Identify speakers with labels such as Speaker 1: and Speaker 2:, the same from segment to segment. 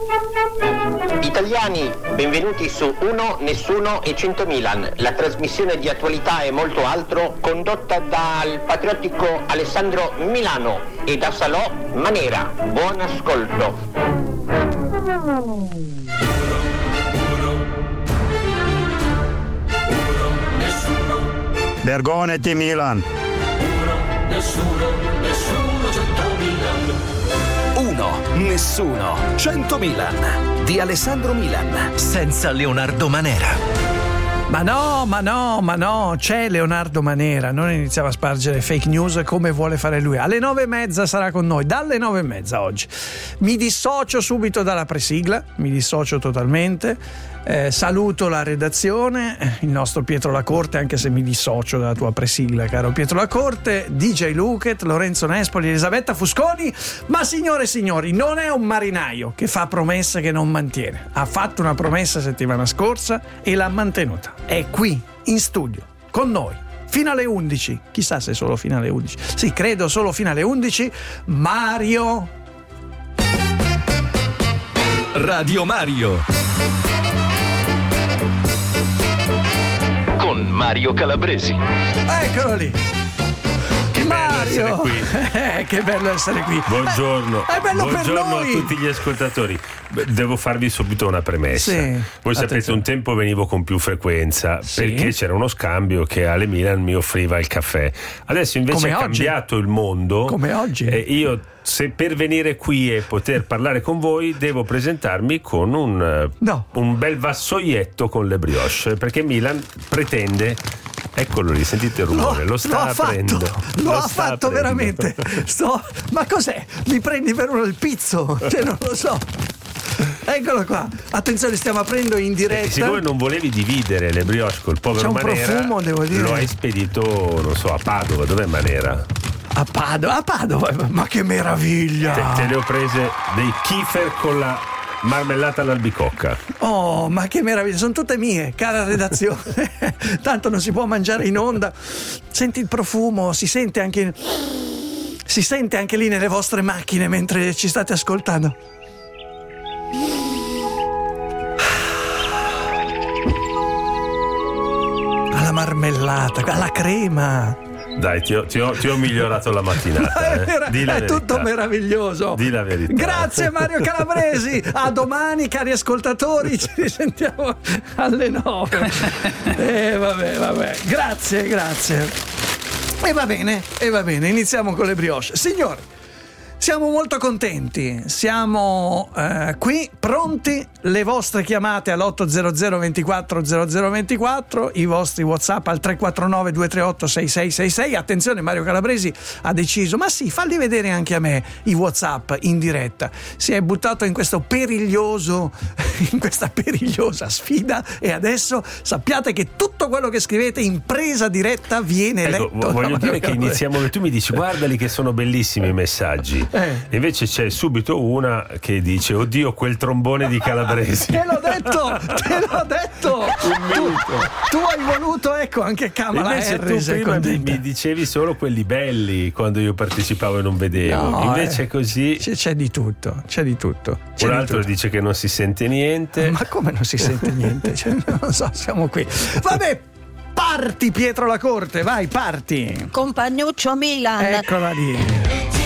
Speaker 1: Italiani, benvenuti su Uno, Nessuno e 100 Milan, la trasmissione di attualità e molto altro condotta dal patriottico Alessandro Milano e da Salò Manera. Buon ascolto.
Speaker 2: Vergognati Milan.
Speaker 3: Nessuno, 100 Milan.
Speaker 4: Uno, nessuno, 100 Milan di Alessandro Milan, senza Leonardo Manera.
Speaker 5: Ma no, c'è Leonardo Manera, non iniziava a spargere fake news come vuole fare lui. Alle 9:30 sarà con noi, dalle 9:30 oggi. Mi dissocio subito dalla presigla, mi dissocio totalmente. Saluto la redazione, il nostro Pietro Lacorte, anche se mi dissocio dalla tua presigla, caro Pietro Lacorte, DJ Luket, Lorenzo Nespoli, Elisabetta Fusconi. Ma signore e signori, non è un marinaio che fa promesse che non mantiene. Ha fatto una promessa settimana scorsa e l'ha mantenuta. È qui, in studio, con noi, fino alle 11. Chissà se solo fino alle 11. Sì, credo solo fino alle 11. Mario.
Speaker 4: Radio Mario. Con Mario Calabresi.
Speaker 5: Eccolo lì.
Speaker 6: Che bello essere qui.
Speaker 5: Che bello essere qui.
Speaker 6: Buongiorno.
Speaker 5: È bello
Speaker 6: Buongiorno
Speaker 5: per noi.
Speaker 6: a tutti gli ascoltatori. Devo farvi subito una premessa.
Speaker 5: Sì,
Speaker 6: voi sapete, un tempo venivo con più frequenza, sì, perché c'era uno scambio che Ale Milan mi offriva il caffè. Adesso invece
Speaker 5: come
Speaker 6: è
Speaker 5: oggi.
Speaker 6: Cambiato il mondo.
Speaker 5: Come oggi.
Speaker 6: Io, se per venire qui e poter parlare con voi, devo presentarmi con un bel vassoietto con le brioche, perché Milan pretende. Eccolo lì, sentite il rumore, lo sta aprendo.
Speaker 5: Lo ha fatto veramente. Ma cos'è? Mi prendi per uno il pizzo? Cioè, non lo so. Eccolo qua. Attenzione, stiamo aprendo in diretta.
Speaker 6: Siccome non volevi dividere le brioche col povero Manera,
Speaker 5: c'è un profumo, devo dire.
Speaker 6: Lo hai spedito, non so, a Padova. Dov'è Manera?
Speaker 5: A Padova, ma che meraviglia!
Speaker 6: Te le ho prese dei Kiefer con la marmellata all'albicocca.
Speaker 5: Oh, ma che meraviglia, sono tutte mie, cara redazione. Tanto non si può mangiare in onda. Senti il profumo, si sente anche lì nelle vostre macchine mentre ci state ascoltando. Alla marmellata, alla crema.
Speaker 6: Dai, ti ho migliorato la mattinata.
Speaker 5: È tutto meraviglioso.
Speaker 6: Di la verità.
Speaker 5: Grazie Mario Calabresi. A domani, cari ascoltatori. Ci risentiamo alle 9. Vabbè. Grazie. E va bene. Iniziamo con le brioche. Signori, siamo molto contenti. Siamo qui pronti. Le vostre chiamate all'800 24 0024, i vostri WhatsApp al 349 238 6666. Attenzione, Mario Calabresi ha deciso, ma sì, falli vedere anche a me i WhatsApp in diretta. Si è buttato in questa perigliosa sfida e adesso sappiate che tutto quello che scrivete in presa diretta viene letto.
Speaker 6: Voglio dire che iniziamo, tu mi dici guardali che sono bellissimi i messaggi. Invece c'è subito una che dice oddio quel trombone di Calabresi.
Speaker 5: Te l'ho detto.
Speaker 6: Un minuto.
Speaker 5: Tu hai voluto, ecco, anche Kamala Harris.
Speaker 6: Tu prima mi dicevi solo quelli belli quando io partecipavo e non vedevo.
Speaker 5: No,
Speaker 6: invece così
Speaker 5: c'è di tutto.
Speaker 6: Un altro dice che non si sente niente.
Speaker 5: Ma come non si sente niente? Cioè, non so, siamo qui. Vabbè, parti Pietro Lacorte, vai, parti.
Speaker 7: Compagnuccio Milan.
Speaker 5: Eccola lì.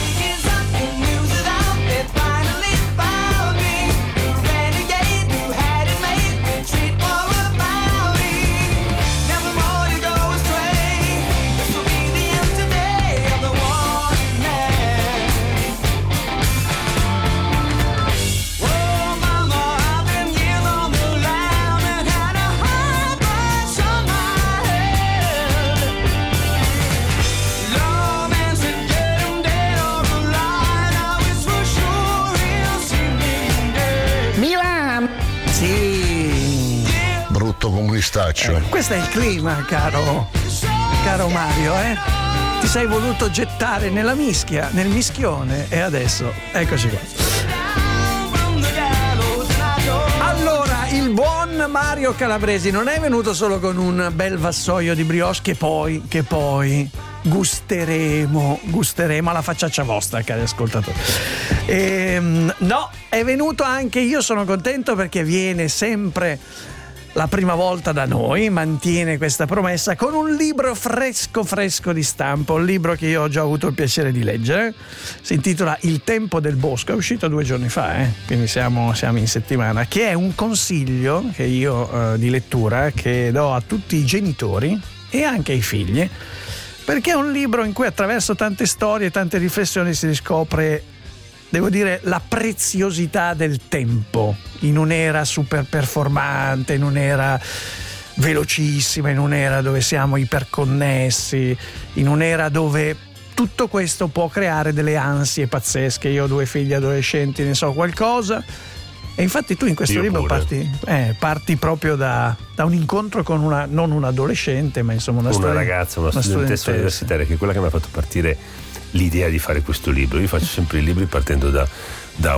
Speaker 8: Comunistaccio.
Speaker 5: Questo è il clima, caro Mario, Ti sei voluto gettare nella mischia, nel mischione, e adesso eccoci qua. Allora, il buon Mario Calabresi non è venuto solo con un bel vassoio di brioche che poi gusteremo alla facciaccia vostra, cari ascoltatori. No, è venuto anche, io sono contento perché viene sempre la prima volta da noi, mantiene questa promessa con un libro fresco di stampa, un libro che io ho già avuto il piacere di leggere, si intitola Il tempo del bosco, è uscito 2 giorni fa, quindi siamo in settimana, che è un consiglio che io di lettura che do a tutti i genitori e anche ai figli, perché è un libro in cui attraverso tante storie e tante riflessioni si riscopre, devo dire, la preziosità del tempo in un'era super performante, in un'era velocissima, in un'era dove siamo iperconnessi, in un'era dove tutto questo può creare delle ansie pazzesche. Io ho 2 figli adolescenti, ne so qualcosa, e infatti tu in questo libro parti proprio da un incontro con non un adolescente, ma insomma una
Speaker 6: ragazza, una studentessa universitaria, che è quella che mi ha fatto partire l'idea di fare questo libro. Io faccio sempre i libri partendo da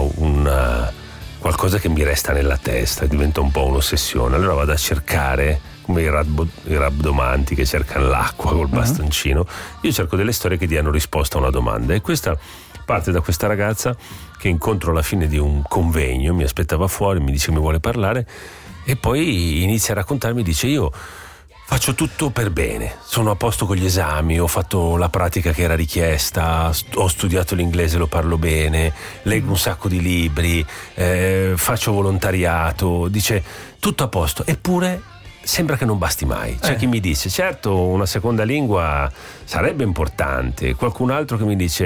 Speaker 6: qualcosa che mi resta nella testa, diventa un po' un'ossessione. Allora vado a cercare, come i rabdomanti che cercano l'acqua col bastoncino. Io cerco delle storie che diano risposta a una domanda, e questa parte da questa ragazza che incontro alla fine di un convegno, mi aspettava fuori, mi dice che mi vuole parlare, e poi inizia a raccontarmi, dice: io faccio tutto per bene, sono a posto con gli esami, ho fatto la pratica che era richiesta, ho studiato l'inglese, lo parlo bene, leggo un sacco di libri, faccio volontariato, dice tutto a posto, eppure sembra che non basti mai. C'è chi mi dice: certo, una seconda lingua sarebbe importante, qualcun altro che mi dice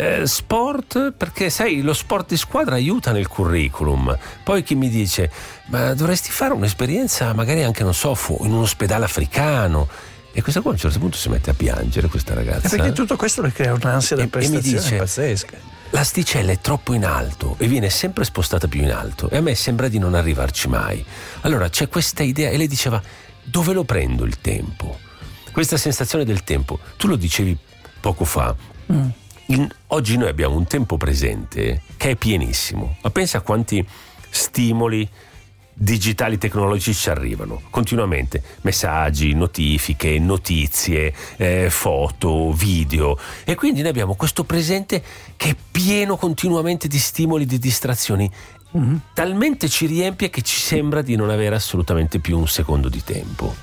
Speaker 6: sport, perché sai, lo sport di squadra aiuta nel curriculum, poi chi mi dice: ma dovresti fare un'esperienza magari anche, non so, in un ospedale africano. E questa qua a un certo punto si mette a piangere, questa ragazza,
Speaker 5: perché tutto questo le crea un'ansia da prestazione,
Speaker 6: e mi dice,
Speaker 5: pazzesca.
Speaker 6: L'asticella è troppo in alto e viene sempre spostata più in alto, e a me sembra di non arrivarci mai. Allora c'è questa idea, e lei diceva: dove lo prendo il tempo? Questa sensazione del tempo, tu lo dicevi poco fa, oggi noi abbiamo un tempo presente che è pienissimo, ma pensa a quanti stimoli digitali tecnologici ci arrivano continuamente, messaggi, notifiche, notizie, foto, video, e quindi noi abbiamo questo presente che è pieno continuamente di stimoli, di distrazioni, talmente ci riempie che ci sembra di non avere assolutamente più un secondo di tempo.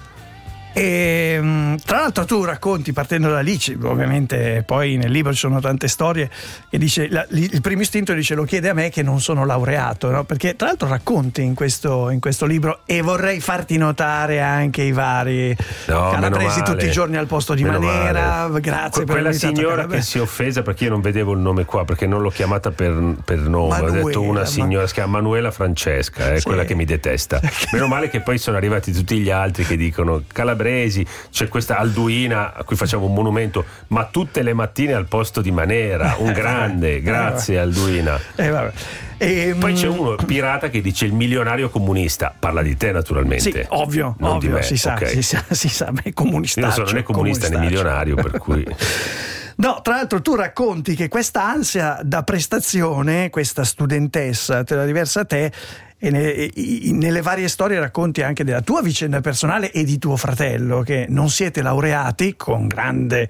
Speaker 5: E tra l'altro tu racconti, partendo da lì, ovviamente poi nel libro ci sono tante storie, che dice il primo istinto dice: lo chiede a me che non sono laureato, no? Perché tra l'altro racconti in questo libro, e vorrei farti notare anche i vari calabresi tutti i giorni al posto di Manera. Grazie per
Speaker 6: quella signora che si è offesa perché io non vedevo il nome qua, perché non l'ho chiamata per nome, ho detto una signora, si chiama Manuela Francesca, è quella che mi detesta. Meno male che poi sono arrivati tutti gli altri che dicono calabresi. C'è questa Alduina a cui facciamo un monumento, ma tutte le mattine al posto di Manera, un grande, grazie Alduina. Poi c'è uno pirata che dice il milionario comunista, parla di te naturalmente.
Speaker 5: Sì, ovvio, si sa, ma è comunista.
Speaker 6: Io non sono né comunista né milionario, per cui...
Speaker 5: No, tra l'altro tu racconti che questa ansia da prestazione, questa studentessa, te la diversa a te, e nelle varie storie racconti anche della tua vicenda personale e di tuo fratello, che non siete laureati, con grande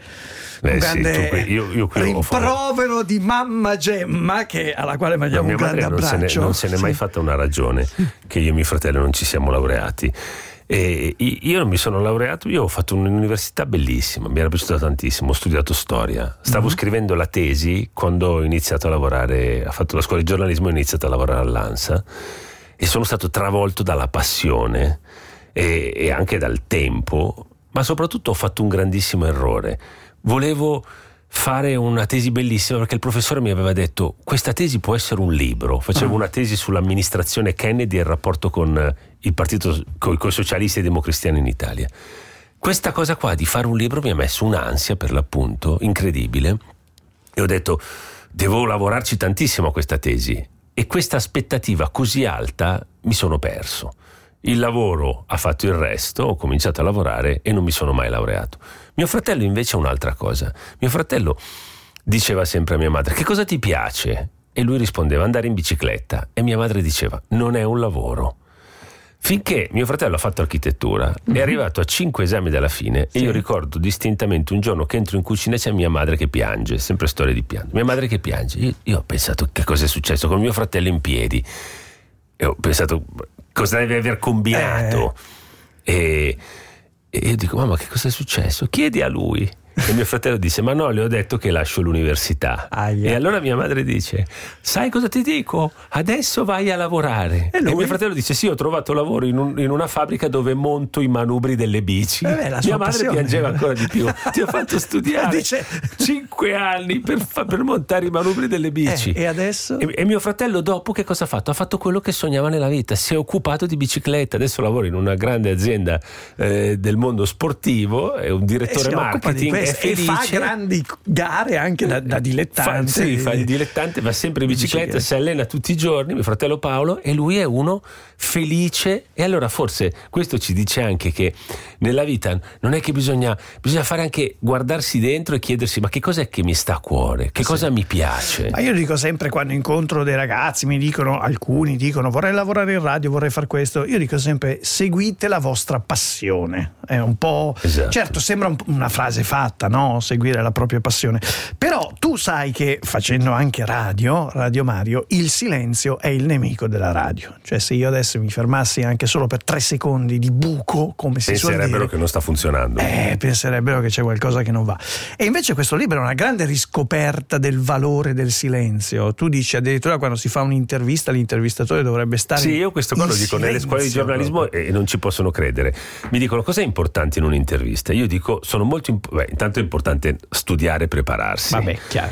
Speaker 5: rimprovero di mamma Gemma, alla quale mandiamo un grande abbraccio.
Speaker 6: Non se n'è mai fatta una ragione che io e mio fratello non ci siamo laureati. E io non mi sono laureato, io ho fatto un'università bellissima, mi era piaciuta tantissimo, ho studiato storia, stavo scrivendo la tesi quando ho iniziato a lavorare, ho fatto la scuola di giornalismo e ho iniziato a lavorare all'ANSA, e sono stato travolto dalla passione e anche dal tempo, ma soprattutto ho fatto un grandissimo errore. Volevo fare una tesi bellissima perché il professore mi aveva detto: questa tesi può essere un libro. Facevo una tesi sull'amministrazione Kennedy e il rapporto con il partito, con i socialisti e i democristiani in Italia. Questa cosa qua di fare un libro mi ha messo un'ansia, per l'appunto, incredibile, e ho detto: devo lavorarci tantissimo a questa tesi. E questa aspettativa così alta mi sono perso. Il lavoro ha fatto il resto, ho cominciato a lavorare e non mi sono mai laureato. Mio fratello invece è un'altra cosa. Mio fratello diceva sempre a mia madre: che cosa ti piace? E lui rispondeva: andare in bicicletta. E mia madre diceva: non è un lavoro. Finché mio fratello ha fatto architettura, è arrivato a 5 esami dalla fine, e io ricordo distintamente un giorno che entro in cucina e c'è mia madre che piange, sempre storia di pianto. Mia madre che piange. Io ho pensato, che cosa è successo con mio fratello in piedi? E ho pensato, cosa deve aver combinato? E io dico, mamma, che cosa è successo? Chiedi a lui. E mio fratello dice, ma no, le ho detto che lascio l'università. E allora mia madre dice, sai cosa ti dico? Adesso vai a lavorare. E mio fratello dice, sì, ho trovato lavoro in una fabbrica dove monto i manubri delle bici. Mia madre piangeva ancora di più. Ti ho fatto studiare 5 anni per montare i manubri delle bici.
Speaker 5: E adesso?
Speaker 6: E mio fratello dopo che cosa ha fatto? Ha fatto quello che sognava nella vita, si è occupato di bicicletta, adesso lavora in una grande azienda del mondo sportivo, è un direttore marketing.
Speaker 5: E fa grandi gare anche da dilettante.
Speaker 6: Fa il dilettante, va sempre in bicicletta, si allena tutti i giorni, mio fratello Paolo, e lui è uno felice. E allora forse questo ci dice anche che nella vita non è che bisogna fare, anche guardarsi dentro e chiedersi, ma che cos'è che mi sta a cuore? Che cosa mi piace?
Speaker 5: Ma io dico sempre, quando incontro dei ragazzi, alcuni dicono vorrei lavorare in radio, vorrei fare questo, io dico sempre seguite la vostra passione. È un po'...
Speaker 6: Esatto.
Speaker 5: Certo, sembra una frase fatta, no? Seguire la propria passione, però tu sai che facendo anche Radio Mario, il silenzio è il nemico della radio. Cioè, se io adesso mi fermassi anche solo per 3 secondi di buco, come si suol dire,
Speaker 6: penserebbero che non sta funzionando,
Speaker 5: penserebbero che c'è qualcosa che non va. E invece questo libro è una grande riscoperta del valore del silenzio. Tu dici addirittura, quando si fa un'intervista, l'intervistatore dovrebbe stare
Speaker 6: io questo qua lo dico nelle scuole di giornalismo e non ci possono credere. Mi dicono, cos'è importante in un'intervista? Io dico, sono molto intanto è importante studiare e prepararsi.
Speaker 5: Vabbè, chiaro.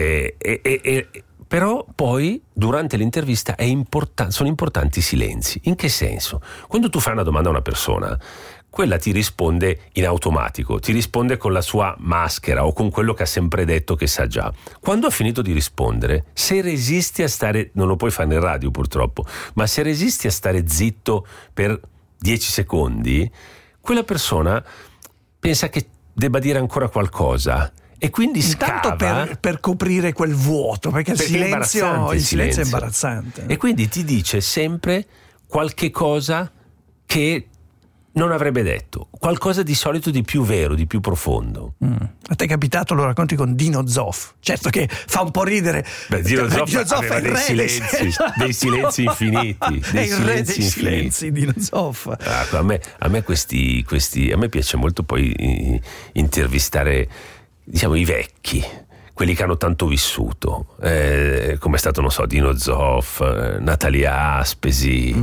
Speaker 6: Però poi durante l'intervista sono importanti i silenzi. In che senso? Quando tu fai una domanda a una persona, quella ti risponde in automatico, ti risponde con la sua maschera o con quello che ha sempre detto che sa già. Quando ha finito di rispondere, se resisti a stare, non lo puoi fare nel radio purtroppo, ma se resisti a stare zitto per 10 secondi, quella persona pensa che debba dire ancora qualcosa e quindi
Speaker 5: scava per coprire quel vuoto, perché il silenzio è imbarazzante.
Speaker 6: E quindi ti dice sempre qualche cosa che non avrebbe detto, qualcosa di solito di più vero, di più profondo.
Speaker 5: A te è capitato, lo racconti con Dino Zoff, certo che fa un po' a ridere.
Speaker 6: Dino Zoff aveva dei silenzi infiniti, dei
Speaker 5: silenzi Dino Zoff.
Speaker 6: A me piace molto poi intervistare, diciamo, i vecchi, quelli che hanno tanto vissuto, come è stato, non so, Dino Zoff, Natalia Aspesi,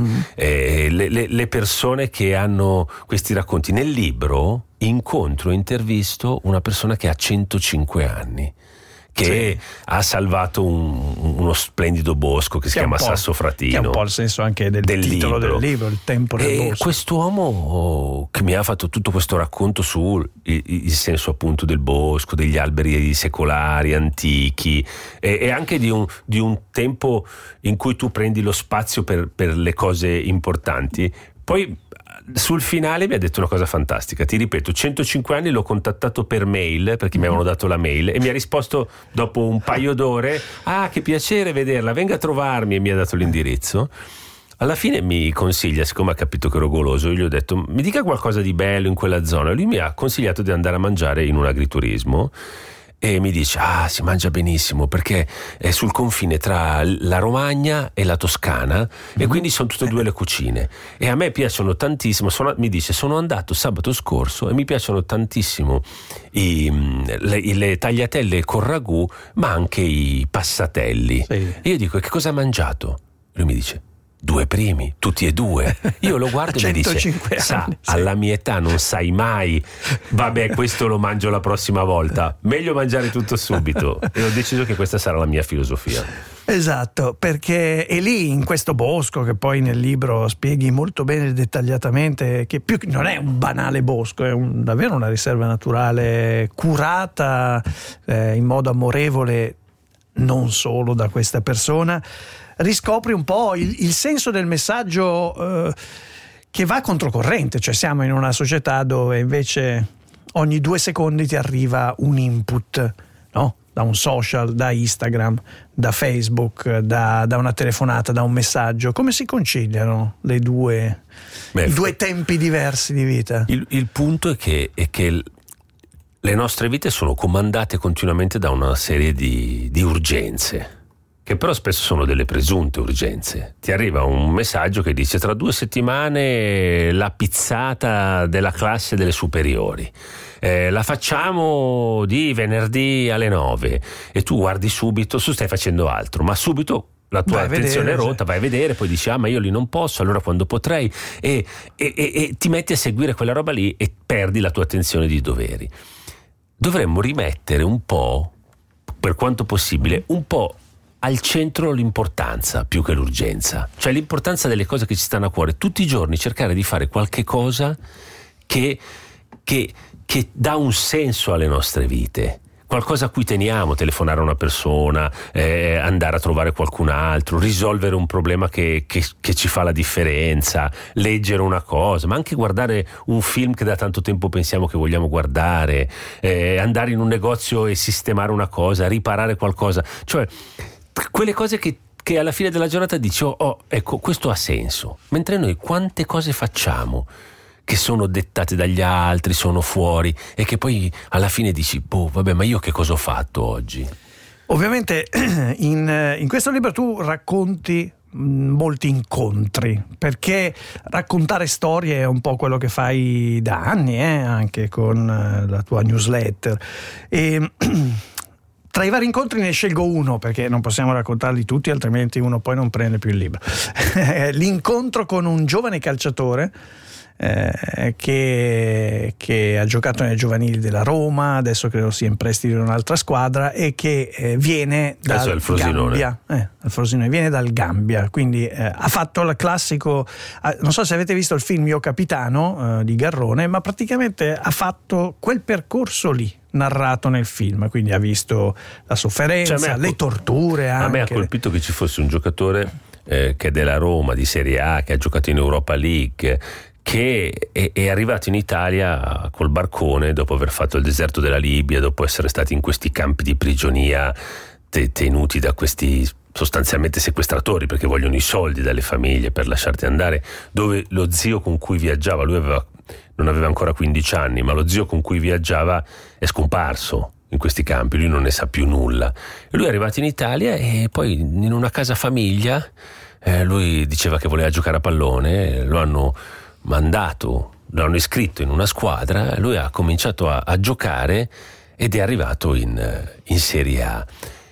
Speaker 6: le persone che hanno questi racconti. Nel libro intervisto una persona che ha 105 anni, che ha salvato uno splendido bosco che si chiama Sassofratino,
Speaker 5: che è un po' il senso anche del titolo del libro, Il tempo del bosco.
Speaker 6: Quest'uomo che mi ha fatto tutto questo racconto sul il senso appunto del bosco, degli alberi secolari, antichi, e anche di un tempo in cui tu prendi lo spazio per le cose importanti. Poi sul finale mi ha detto una cosa fantastica, ti ripeto, 105 anni, l'ho contattato per mail perché mi avevano dato la mail e mi ha risposto dopo un paio d'ore: che piacere vederla, venga a trovarmi, e mi ha dato l'indirizzo. Alla fine mi consiglia, siccome ha capito che ero goloso, io gli ho detto: mi dica qualcosa di bello in quella zona. Lui mi ha consigliato di andare a mangiare in un agriturismo e mi dice: si mangia benissimo perché è sul confine tra la Romagna e la Toscana, e quindi sono tutte e due le cucine, e a me piacciono tantissimo. Mi dice: sono andato sabato scorso e mi piacciono tantissimo le tagliatelle con ragù, ma anche i passatelli. E io dico: e che cosa ha mangiato? Lui mi dice: 2 primi, tutti e 2. Io lo guardo e mi dice: alla mia età non sai mai, vabbè, questo lo mangio la prossima volta, meglio mangiare tutto subito. E ho deciso che questa sarà la mia filosofia.
Speaker 5: Esatto, perché è lì, in questo bosco, che poi nel libro spieghi molto bene e dettagliatamente, che più non è un banale bosco, è davvero una riserva naturale curata in modo amorevole, non solo da questa persona. Riscopri un po' il senso del messaggio che va controcorrente, cioè siamo in una società dove invece ogni 2 secondi ti arriva un input, no? da un social, da Instagram, da Facebook, da una telefonata, da un messaggio. Come si conciliano i due tempi diversi di vita?
Speaker 6: Il punto è che le nostre vite sono comandate continuamente da una serie di urgenze, che però spesso sono delle presunte urgenze. Ti arriva un messaggio che dice: tra 2 settimane la pizzata della classe delle superiori, la facciamo di venerdì alle 9, e tu guardi subito, tu stai facendo altro, ma subito la tua attenzione è rotta, vai a vedere, poi dici: ah, ma io lì non posso, allora quando potrei, e ti metti a seguire quella roba lì e perdi la tua attenzione di doveri. Dovremmo rimettere un po', per quanto possibile, un po' al centro l'importanza più che l'urgenza, cioè l'importanza delle cose che ci stanno a cuore. Tutti i giorni cercare di fare qualche cosa che dà un senso alle nostre vite, qualcosa a cui teniamo, telefonare a una persona, andare a trovare qualcun altro, risolvere un problema che ci fa la differenza, leggere una cosa, ma anche guardare un film che da tanto tempo pensiamo che vogliamo guardare, andare in un negozio e sistemare una cosa, riparare qualcosa, cioè quelle cose che alla fine della giornata dici: ecco, questo ha senso. Mentre noi quante cose facciamo che sono dettate dagli altri, sono fuori, e che poi alla fine dici: vabbè, ma io che cosa ho fatto oggi?
Speaker 5: Ovviamente in questo libro tu racconti molti incontri, perché raccontare storie è un po' quello che fai da anni, anche con la tua newsletter. E tra i vari incontri ne scelgo uno, perché non possiamo raccontarli tutti, altrimenti uno poi non prende più il libro. L'incontro con un giovane calciatore che ha giocato nei giovanili della Roma, adesso credo sia in prestito in un'altra squadra, e che viene dal Gambia. Il Frosinone viene dal Gambia, quindi ha fatto il classico, non so se avete visto il film Mio Capitano di Garrone, ma praticamente ha fatto quel percorso lì narrato nel film, quindi ha visto la sofferenza, le torture anche.
Speaker 6: A me ha colpito che ci fosse un giocatore che è della Roma, di Serie A, che ha giocato in Europa League, che è arrivato in Italia col barcone dopo aver fatto il deserto della Libia, dopo essere stati in questi campi di prigionia tenuti da questi sostanzialmente sequestratori, perché vogliono i soldi dalle famiglie per lasciarti andare, dove lo zio con cui viaggiava, lui non aveva ancora 15 anni, ma lo zio con cui viaggiava è scomparso in questi campi, lui non ne sa più nulla, e lui è arrivato in Italia e poi in una casa famiglia, lui diceva che voleva giocare a pallone, lo hanno iscritto in una squadra, lui ha cominciato a giocare ed è arrivato in Serie A.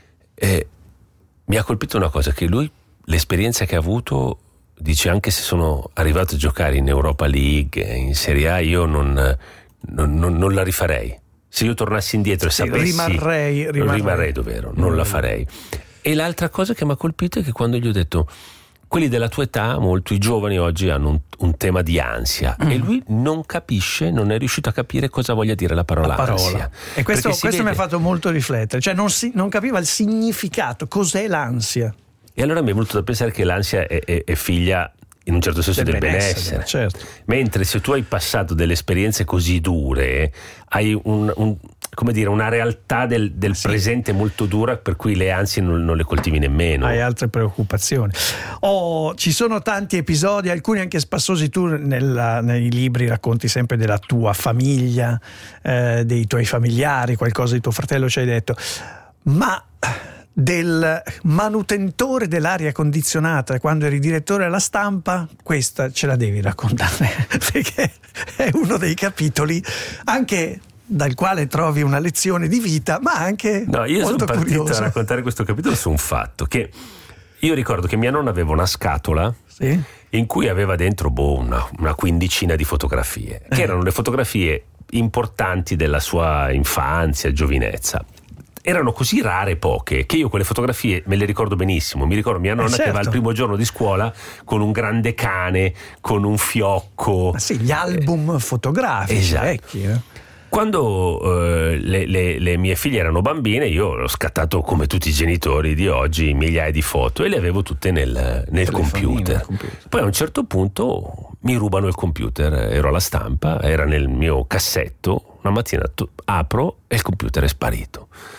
Speaker 6: Mi ha colpito una cosa, che lui, l'esperienza che ha avuto, dice: anche se sono arrivato a giocare in Europa League, in Serie A, io non la rifarei. Se io tornassi indietro e sapessi, rimarrei dove ero, non la farei. E l'altra cosa che mi ha colpito è che quando gli ho detto: quelli della tua età, molto, i giovani oggi hanno un tema di ansia, e lui non è riuscito a capire cosa voglia dire la parola ansia.
Speaker 5: E questo mi ha fatto molto riflettere, cioè non capiva il significato, cos'è l'ansia.
Speaker 6: E allora mi è venuto da pensare che l'ansia è figlia, in un certo senso, del benessere.
Speaker 5: Certo.
Speaker 6: Mentre se tu hai passato delle esperienze così dure, hai una realtà del presente molto dura, per cui le ansie non le coltivi nemmeno.
Speaker 5: Hai altre preoccupazioni. Ci sono tanti episodi, alcuni anche spassosi. Tu nei libri racconti sempre della tua famiglia, dei tuoi familiari, qualcosa di tuo fratello ci hai detto, ma del manutentore dell'aria condizionata quando eri direttore alla Stampa, questa ce la devi raccontare, perché è uno dei capitoli anche dal quale trovi una lezione di vita, ma anche molto curiosa. Io sono partito a raccontare
Speaker 6: questo capitolo su un fatto, che io ricordo che mia nonna aveva una scatola in cui aveva dentro una quindicina di fotografie, che erano le fotografie importanti della sua infanzia, giovinezza. Erano così rare, poche, che io quelle fotografie me le ricordo benissimo. Mi ricordo mia nonna che va il primo giorno di scuola con un grande cane, con un fiocco.
Speaker 5: Gli album fotografici vecchi.
Speaker 6: Quando le mie figlie erano bambine, io ho scattato, come tutti i genitori di oggi, migliaia di foto e le avevo tutte nel computer. Poi a un certo punto mi rubano il computer, ero alla Stampa, era nel mio cassetto, una mattina apro e il computer è sparito.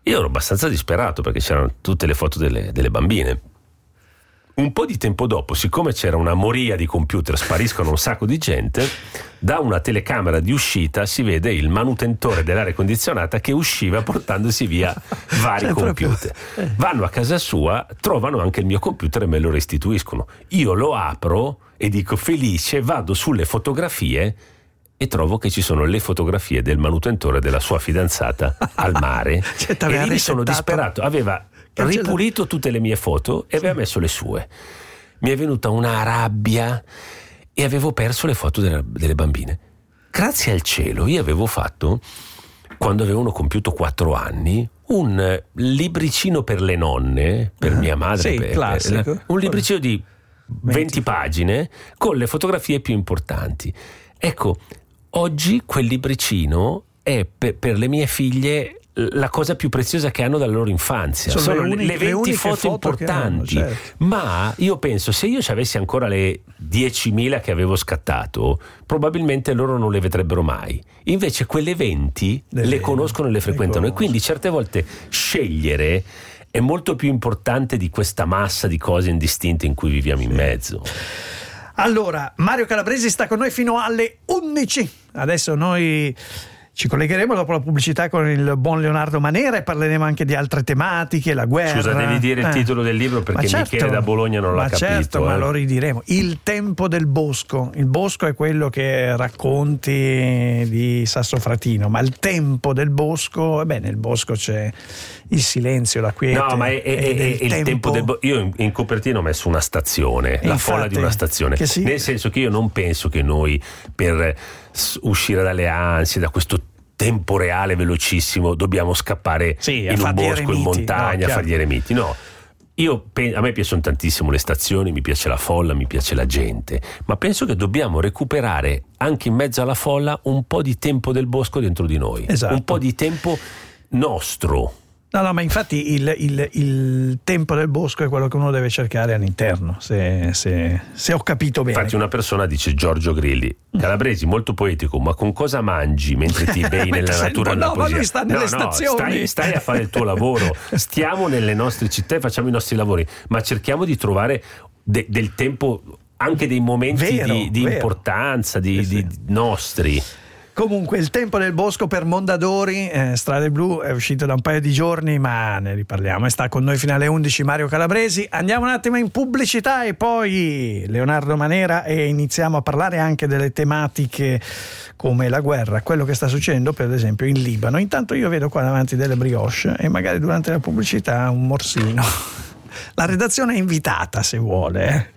Speaker 6: Io ero abbastanza disperato perché c'erano tutte le foto delle bambine. Un po' di tempo dopo, siccome c'era una moria di computer, spariscono un sacco di gente, da una telecamera di uscita si vede il manutentore dell'aria condizionata che usciva portandosi via vari computer. Vanno a casa sua, trovano anche il mio computer e me lo restituiscono. Io lo apro e dico felice, vado sulle fotografie e trovo che ci sono le fotografie del manutentore della sua fidanzata al mare. E lì mi sono disperato. Aveva ripulito tutte le mie foto e aveva messo le sue. Mi è venuta una rabbia e avevo perso le foto delle bambine. Grazie al cielo io avevo fatto, quando avevano compiuto 4 anni, un libricino per le nonne, per mia madre, un libricino di 20 pagine con le fotografie più importanti. Ecco, oggi quel libricino è per le mie figlie la cosa più preziosa che hanno dalla loro infanzia. Sono le 20 foto importanti, hanno, certo. Ma io penso, se io ci avessi ancora le 10.000 che avevo scattato, probabilmente loro non le vedrebbero mai. Invece quelle 20 le conoscono e le frequentano, e quindi certe volte scegliere è molto più importante di questa massa di cose indistinte in cui viviamo in mezzo.
Speaker 5: Allora, Mario Calabresi sta con noi fino alle 11. Adesso noi ci collegheremo dopo la pubblicità con il buon Leonardo Manera e parleremo anche di altre tematiche, la guerra.
Speaker 6: Scusa, devi dire il titolo del libro perché Michele da Bologna non l'ha capito.
Speaker 5: Certo, ma lo ridiremo. Il tempo del bosco. Il bosco è quello che racconti di Sassofratino, ma il tempo del bosco, nel bosco c'è il silenzio, la quiete.
Speaker 6: No, ma è il tempo del bosco. Io in copertina ho messo una stazione, la folla di una stazione. Nel senso che io non penso che noi, per uscire dalle ansie, da questo tempo reale velocissimo, dobbiamo scappare in un bosco, in montagna, a fare gli eremiti. No, a me piacciono tantissimo le stazioni, mi piace la folla, mi piace la gente, ma penso che dobbiamo recuperare anche in mezzo alla folla un po' di tempo del bosco dentro di noi, un po' di tempo nostro.
Speaker 5: No, ma infatti il tempo del bosco è quello che uno deve cercare all'interno, se ho capito bene.
Speaker 6: Infatti una persona dice, Giorgio Grilli, Calabresi molto poetico, ma con cosa mangi mentre ti bei nella natura?
Speaker 5: No, ma lui sta nelle stazioni.
Speaker 6: Stai a fare il tuo lavoro, stiamo nelle nostre città e facciamo i nostri lavori, ma cerchiamo di trovare del tempo, anche dei momenti di importanza, di nostri.
Speaker 5: Comunque, il tempo del bosco per Mondadori, Strade Blu, è uscito da un paio di giorni, ma ne riparliamo. E sta con noi fino alle 11 Mario Calabresi. Andiamo un attimo in pubblicità e poi Leonardo Manera, e iniziamo a parlare anche delle tematiche come la guerra, quello che sta succedendo per esempio in Libano. Intanto io vedo qua davanti delle brioche e magari durante la pubblicità un morsino. La redazione è invitata se vuole.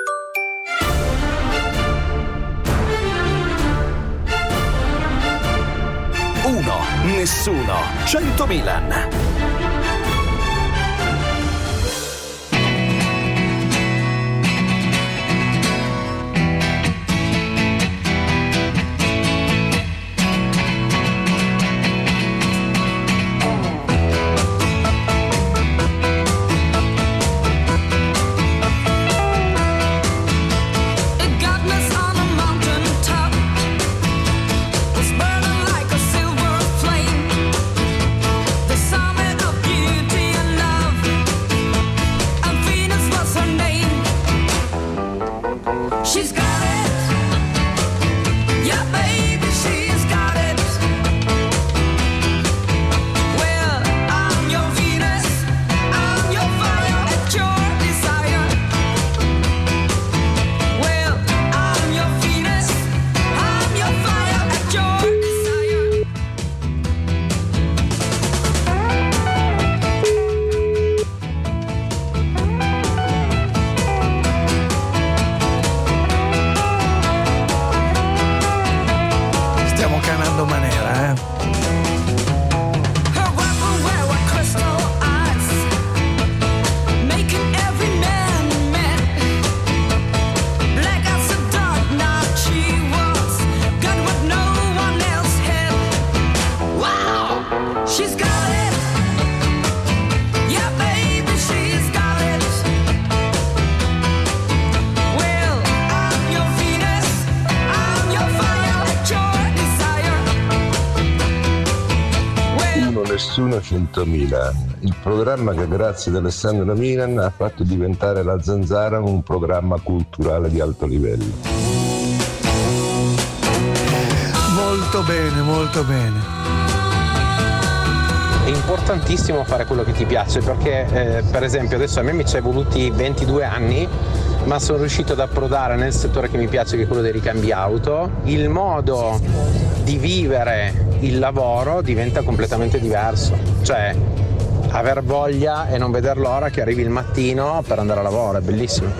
Speaker 4: 1, nessuno, 100 Milan.
Speaker 2: Summer Nessuno 100.000, il programma che grazie ad Alessandro Milan ha fatto diventare La Zanzara un programma culturale di alto livello.
Speaker 5: Molto bene, molto bene.
Speaker 7: È importantissimo fare quello che ti piace, perché per esempio adesso a me mi ci è voluti 22 anni, ma sono riuscito ad approdare nel settore che mi piace, che è quello dei ricambi auto. Il modo di vivere il lavoro diventa completamente diverso, cioè aver voglia e non veder l'ora che arrivi il mattino per andare a lavoro, è bellissimo.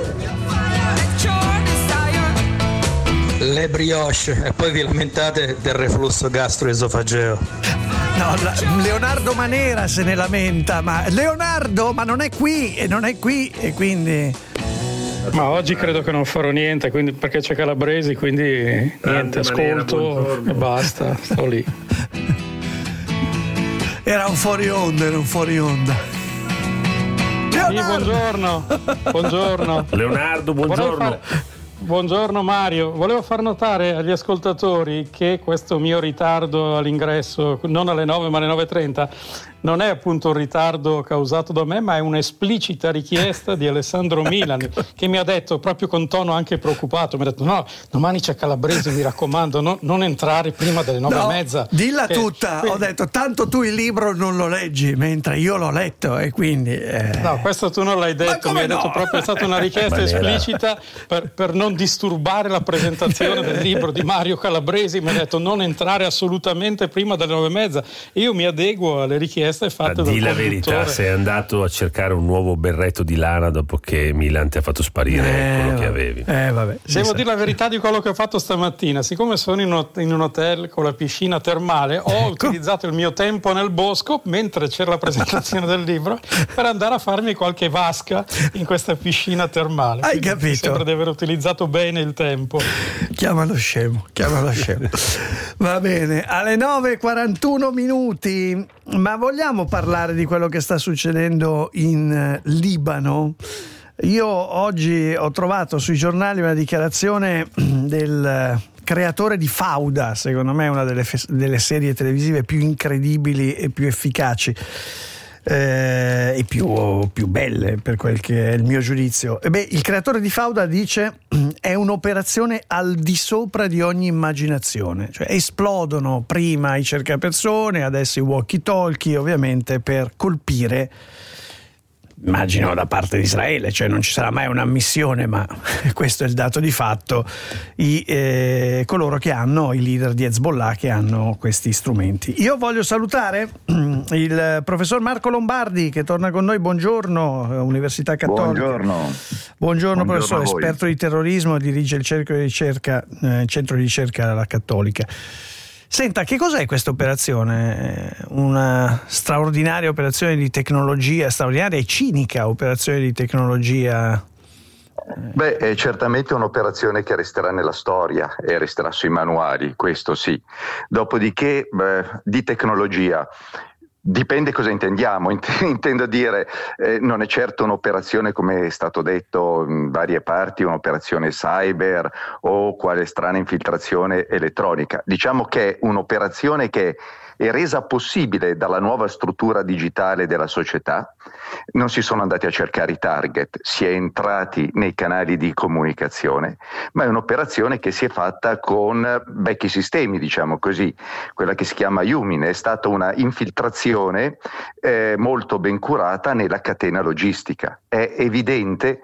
Speaker 8: Le brioche, e poi vi lamentate del reflusso gastroesofageo.
Speaker 5: No, Leonardo Manera se ne lamenta, ma Leonardo, ma non è qui e quindi...
Speaker 9: Ma oggi credo che non farò niente, quindi, perché c'è Calabresi, quindi niente, ascolto e basta, sto lì.
Speaker 5: Era un fuori onda.
Speaker 9: Leonardo. Sì, buongiorno.
Speaker 6: Leonardo, buongiorno.
Speaker 9: Buongiorno Mario, volevo far notare agli ascoltatori che questo mio ritardo all'ingresso, non alle 9 ma alle 9:30, non è appunto un ritardo causato da me, ma è un'esplicita richiesta di Alessandro Milan, che mi ha detto proprio con tono anche preoccupato, mi ha detto no, domani c'è Calabresi, mi raccomando, non entrare prima delle 9:30.
Speaker 5: Dilla tutta, quindi... Ho detto tanto tu il libro non lo leggi, mentre io l'ho letto e quindi...
Speaker 9: No, questo tu non l'hai detto, mi hai detto proprio, è stata una richiesta esplicita per non disturbare la presentazione del libro di Mario Calabresi, mi ha detto non entrare assolutamente prima delle 9:30. Io mi adeguo alle richieste fatte dal
Speaker 6: di la verità, sei andato a cercare un nuovo berretto di lana dopo che Milan ti ha fatto sparire quello che avevi.
Speaker 5: Vabbè,
Speaker 9: devo dire la verità di quello che ho fatto stamattina. Siccome sono in un hotel con la piscina termale, ho utilizzato il mio tempo nel bosco mentre c'era la presentazione del libro per andare a farmi qualche vasca in questa piscina termale.
Speaker 5: Hai capito?
Speaker 9: Mi sembra di aver utilizzato bene il tempo.
Speaker 5: Chiamalo scemo. Va bene, alle 9:41 minuti. Ma vogliamo parlare di quello che sta succedendo in Libano? Io oggi ho trovato sui giornali una dichiarazione del creatore di Fauda, secondo me una delle serie televisive più incredibili e più efficaci e più belle, per quel che è il mio giudizio. Il creatore di Fauda dice è un'operazione al di sopra di ogni immaginazione, cioè esplodono prima i cercapersone, adesso i walkie-talkie, ovviamente per colpire, immagino da parte di Israele, cioè non ci sarà mai una missione, ma questo è il dato di fatto, coloro che hanno, i leader di Hezbollah, che hanno questi strumenti. Io voglio salutare il professor Marco Lombardi, che torna con noi. Buongiorno, Università Cattolica. Buongiorno professore, esperto di terrorismo, dirige il centro di ricerca alla Cattolica. Senta, che cos'è questa operazione? Una straordinaria operazione di tecnologia, straordinaria e cinica operazione di tecnologia?
Speaker 10: È certamente un'operazione che resterà nella storia e resterà sui manuali, questo sì. Dopodiché, di tecnologia, dipende cosa intendiamo. Intendo dire, non è certo un'operazione, come è stato detto in varie parti, un'operazione cyber o quale strana infiltrazione elettronica. Diciamo che è un'operazione che è resa possibile dalla nuova struttura digitale della società. Non si sono andati a cercare i target, si è entrati nei canali di comunicazione, ma è un'operazione che si è fatta con vecchi sistemi, diciamo così, quella che si chiama Yumin. È stata una infiltrazione molto ben curata nella catena logistica. È evidente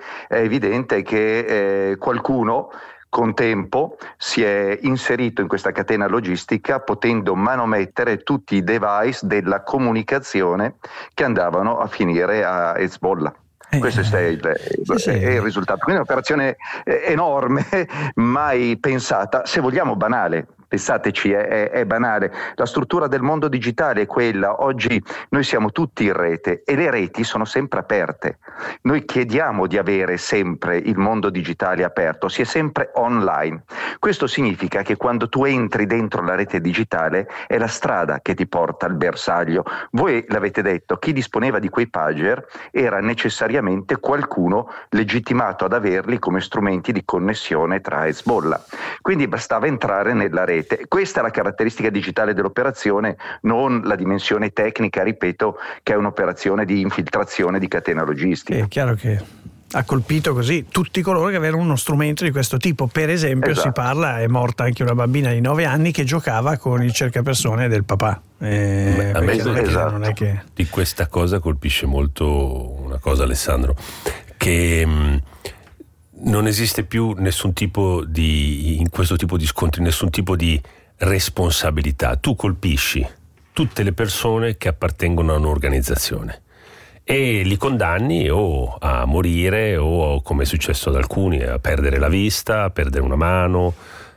Speaker 10: che qualcuno con tempo si è inserito in questa catena logistica, potendo manomettere tutti i device della comunicazione che andavano a finire a Hezbollah. Questo è il risultato. Quindi è un'operazione enorme, mai pensata, se vogliamo banale. Pensateci, è banale. La struttura del mondo digitale è quella. Oggi noi siamo tutti in rete e le reti sono sempre aperte. Noi chiediamo di avere sempre il mondo digitale aperto, si è sempre online. Questo significa che quando tu entri dentro la rete digitale è la strada che ti porta al bersaglio. Voi l'avete detto, chi disponeva di quei pager era necessariamente qualcuno legittimato ad averli come strumenti di connessione tra Hezbollah. Quindi bastava entrare nella rete. rete. Questa è la caratteristica digitale dell'operazione, non la dimensione tecnica, ripeto, che è un'operazione di infiltrazione di catena logistica.
Speaker 5: È chiaro che ha colpito così tutti coloro che avevano uno strumento di questo tipo. Per esempio, si parla, è morta anche una bambina di 9 anni che giocava con il cercapersone del papà.
Speaker 6: A me
Speaker 5: non è che...
Speaker 6: di questa cosa colpisce molto una cosa, Alessandro, che non esiste più nessun tipo di, in questo tipo di scontri, nessun tipo di responsabilità. Tu colpisci tutte le persone che appartengono a un'organizzazione e li condanni o a morire o, come è successo ad alcuni, a perdere la vista, a perdere una mano,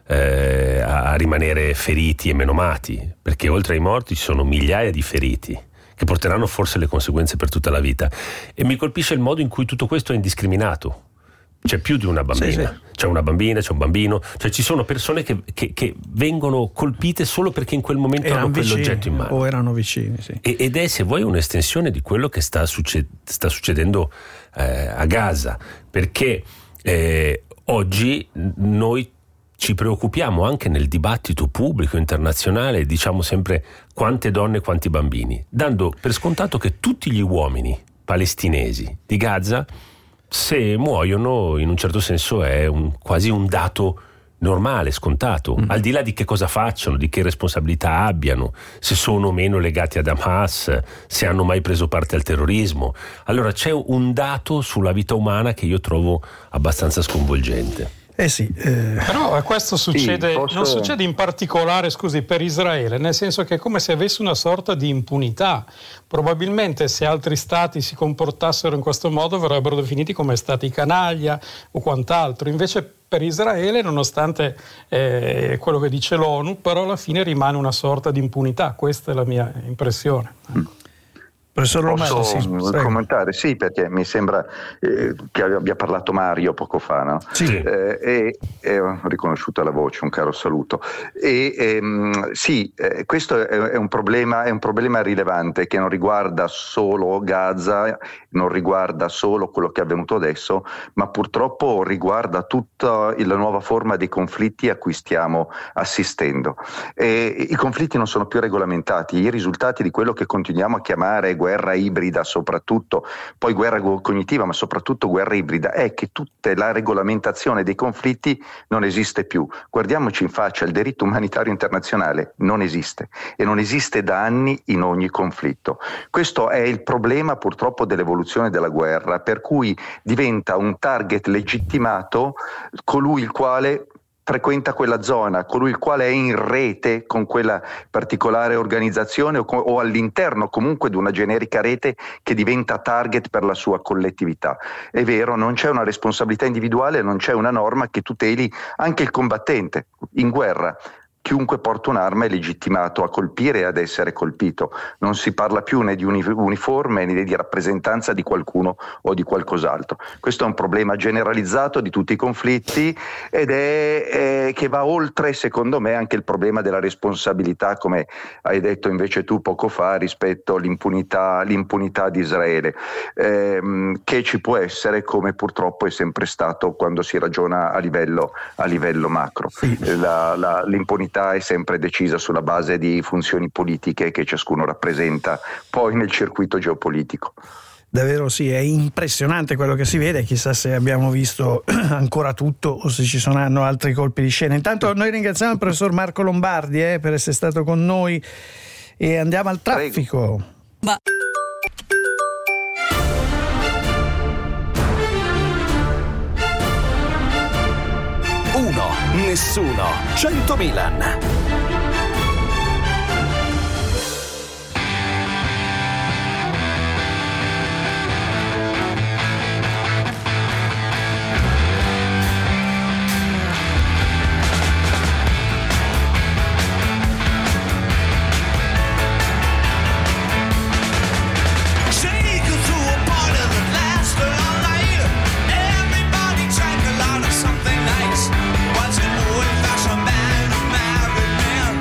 Speaker 6: a rimanere feriti e menomati, perché oltre ai morti ci sono migliaia di feriti che porteranno forse le conseguenze per tutta la vita. E mi colpisce il modo in cui tutto questo è indiscriminato. C'è più di una bambina, c'è una bambina, c'è un bambino, cioè ci sono persone che vengono colpite solo perché in quel momento hanno quell'oggetto in mano
Speaker 5: o erano vicini, sì.
Speaker 6: Ed è, se vuoi, un'estensione di quello che sta succedendo a Gaza, perché oggi noi ci preoccupiamo anche nel dibattito pubblico internazionale, diciamo sempre quante donne e quanti bambini, dando per scontato che tutti gli uomini palestinesi di Gaza, se muoiono, in un certo senso è quasi un dato normale, scontato, al di là di che cosa facciano, di che responsabilità abbiano, se sono o meno legati ad Hamas, se hanno mai preso parte al terrorismo. Allora c'è un dato sulla vita umana che io trovo abbastanza sconvolgente.
Speaker 9: Però questo succede, non succede in particolare, scusi, per Israele, nel senso che è come se avesse una sorta di impunità. Probabilmente se altri stati si comportassero in questo modo verrebbero definiti come stati canaglia o quant'altro. Invece per Israele, nonostante quello che dice l'ONU, però alla fine rimane una sorta di impunità. Questa è la mia impressione.
Speaker 10: Posso commentare? Sì, perché mi sembra che abbia parlato Mario poco fa, no?
Speaker 5: Sì.
Speaker 10: E ho riconosciuto la voce, un caro saluto. Questo è un problema rilevante che non riguarda solo Gaza, non riguarda solo quello che è avvenuto adesso, ma purtroppo riguarda tutta la nuova forma dei conflitti a cui stiamo assistendo. I conflitti non sono più regolamentati, i risultati di quello che continuiamo a chiamare guerra ibrida, soprattutto, poi guerra cognitiva, ma soprattutto guerra ibrida, è che tutta la regolamentazione dei conflitti non esiste più. Guardiamoci in faccia, il diritto umanitario internazionale non esiste e non esiste da anni in ogni conflitto. Questo è il problema purtroppo dell'evoluzione della guerra, per cui diventa un target legittimato colui il quale frequenta quella zona, colui il quale è in rete con quella particolare organizzazione o all'interno comunque di una generica rete che diventa target per la sua collettività. È vero, non c'è una responsabilità individuale, non c'è una norma che tuteli anche il combattente in guerra. Chiunque porta un'arma è legittimato a colpire e ad essere colpito. Non si parla più né di uniforme né di rappresentanza di qualcuno o di qualcos'altro. Questo è un problema generalizzato di tutti i conflitti ed è che va oltre, secondo me, anche il problema della responsabilità, come hai detto invece tu poco fa, rispetto all'impunità di Israele, che ci può essere, come purtroppo è sempre stato quando si ragiona a livello macro. Sì. L'impunità è sempre decisa sulla base di funzioni politiche che ciascuno rappresenta poi nel circuito geopolitico.
Speaker 5: Davvero sì, è impressionante quello che si vede, chissà se abbiamo visto ancora tutto o se ci saranno altri colpi di scena. Intanto noi ringraziamo il professor Marco Lombardi per essere stato con noi e andiamo al traffico.
Speaker 4: Nessuno, 100 Milan.
Speaker 3: Something nice. Watching old fashioned man and married men.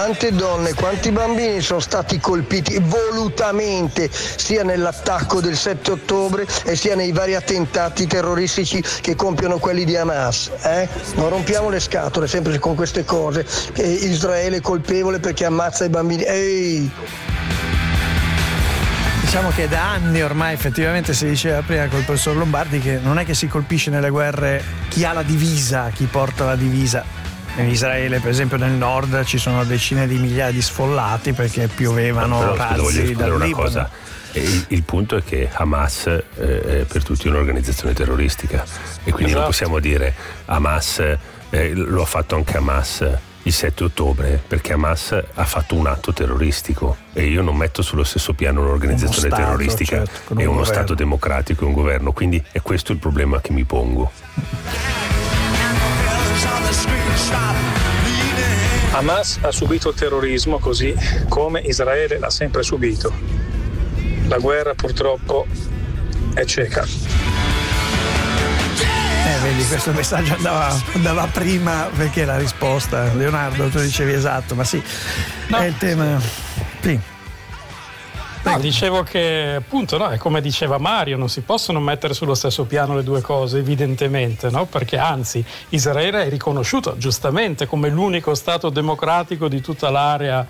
Speaker 11: quante donne, quanti bambini sono stati colpiti volutamente sia nell'attacco del 7 ottobre e sia nei vari attentati terroristici che compiono quelli di Hamas. Non rompiamo le scatole sempre con queste cose, che Israele è colpevole perché ammazza i bambini. Ehi!
Speaker 5: Diciamo che da anni ormai effettivamente si diceva prima col professor Lombardi che non è che si colpisce nelle guerre chi ha la divisa, chi porta la divisa. In Israele, per esempio, nel nord ci sono decine di migliaia di sfollati perché piovevano razzi dal Libano.
Speaker 6: Cosa. Il punto è che Hamas è per tutti un'organizzazione terroristica e quindi non possiamo dire Hamas lo ha fatto anche Hamas il 7 ottobre perché Hamas ha fatto un atto terroristico e io non metto sullo stesso piano un'organizzazione terroristica e uno Stato democratico e un governo, quindi è questo il problema che mi pongo.
Speaker 9: Hamas ha subito il terrorismo così come Israele l'ha sempre subito. La guerra purtroppo è cieca.
Speaker 5: Vedi, questo messaggio andava prima perché la risposta, Leonardo, tu dicevi esatto, ma sì, no. È il tema. Sì.
Speaker 9: No, dicevo che appunto è come diceva Mario, non si possono mettere sullo stesso piano le due cose, evidentemente, no? Perché anzi Israele è riconosciuto giustamente come l'unico Stato democratico di tutta l'area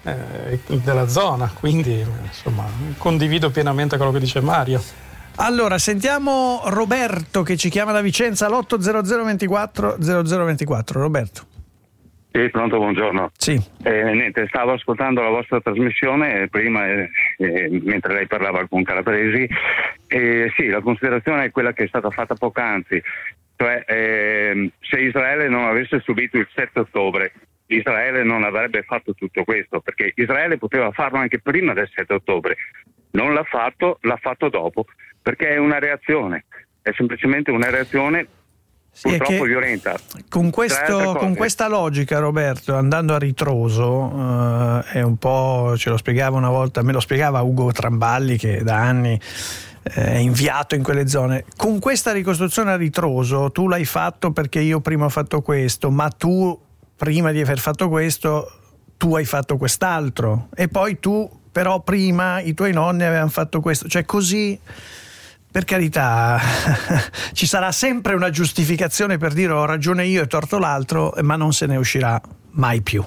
Speaker 9: della zona, quindi insomma condivido pienamente quello che dice Mario.
Speaker 5: Allora, sentiamo Roberto che ci chiama da Vicenza all'800 24 0024. Roberto.
Speaker 12: Sì, pronto, buongiorno.
Speaker 5: Sì.
Speaker 12: Niente, stavo ascoltando la vostra trasmissione prima mentre lei parlava con Calabresi. Sì, la considerazione è quella che è stata fatta poc'anzi, cioè se Israele non avesse subito il 7 ottobre, Israele non avrebbe fatto tutto questo, perché Israele poteva farlo anche prima del 7 ottobre. Non l'ha fatto, l'ha fatto dopo, perché è una reazione, è semplicemente una reazione purtroppo violenta.
Speaker 5: Con questa logica, Roberto, andando a ritroso, è un po', ce lo spiegava una volta, me lo spiegava Ugo Tramballi che da anni è inviato in quelle zone. Con questa ricostruzione a ritroso tu l'hai fatto perché io prima ho fatto questo, ma tu prima di aver fatto questo tu hai fatto quest'altro e poi tu però prima i tuoi nonni avevano fatto questo, cioè così, per carità, ci sarà sempre una giustificazione per dire ho ragione io e torto l'altro, ma non se ne uscirà mai più.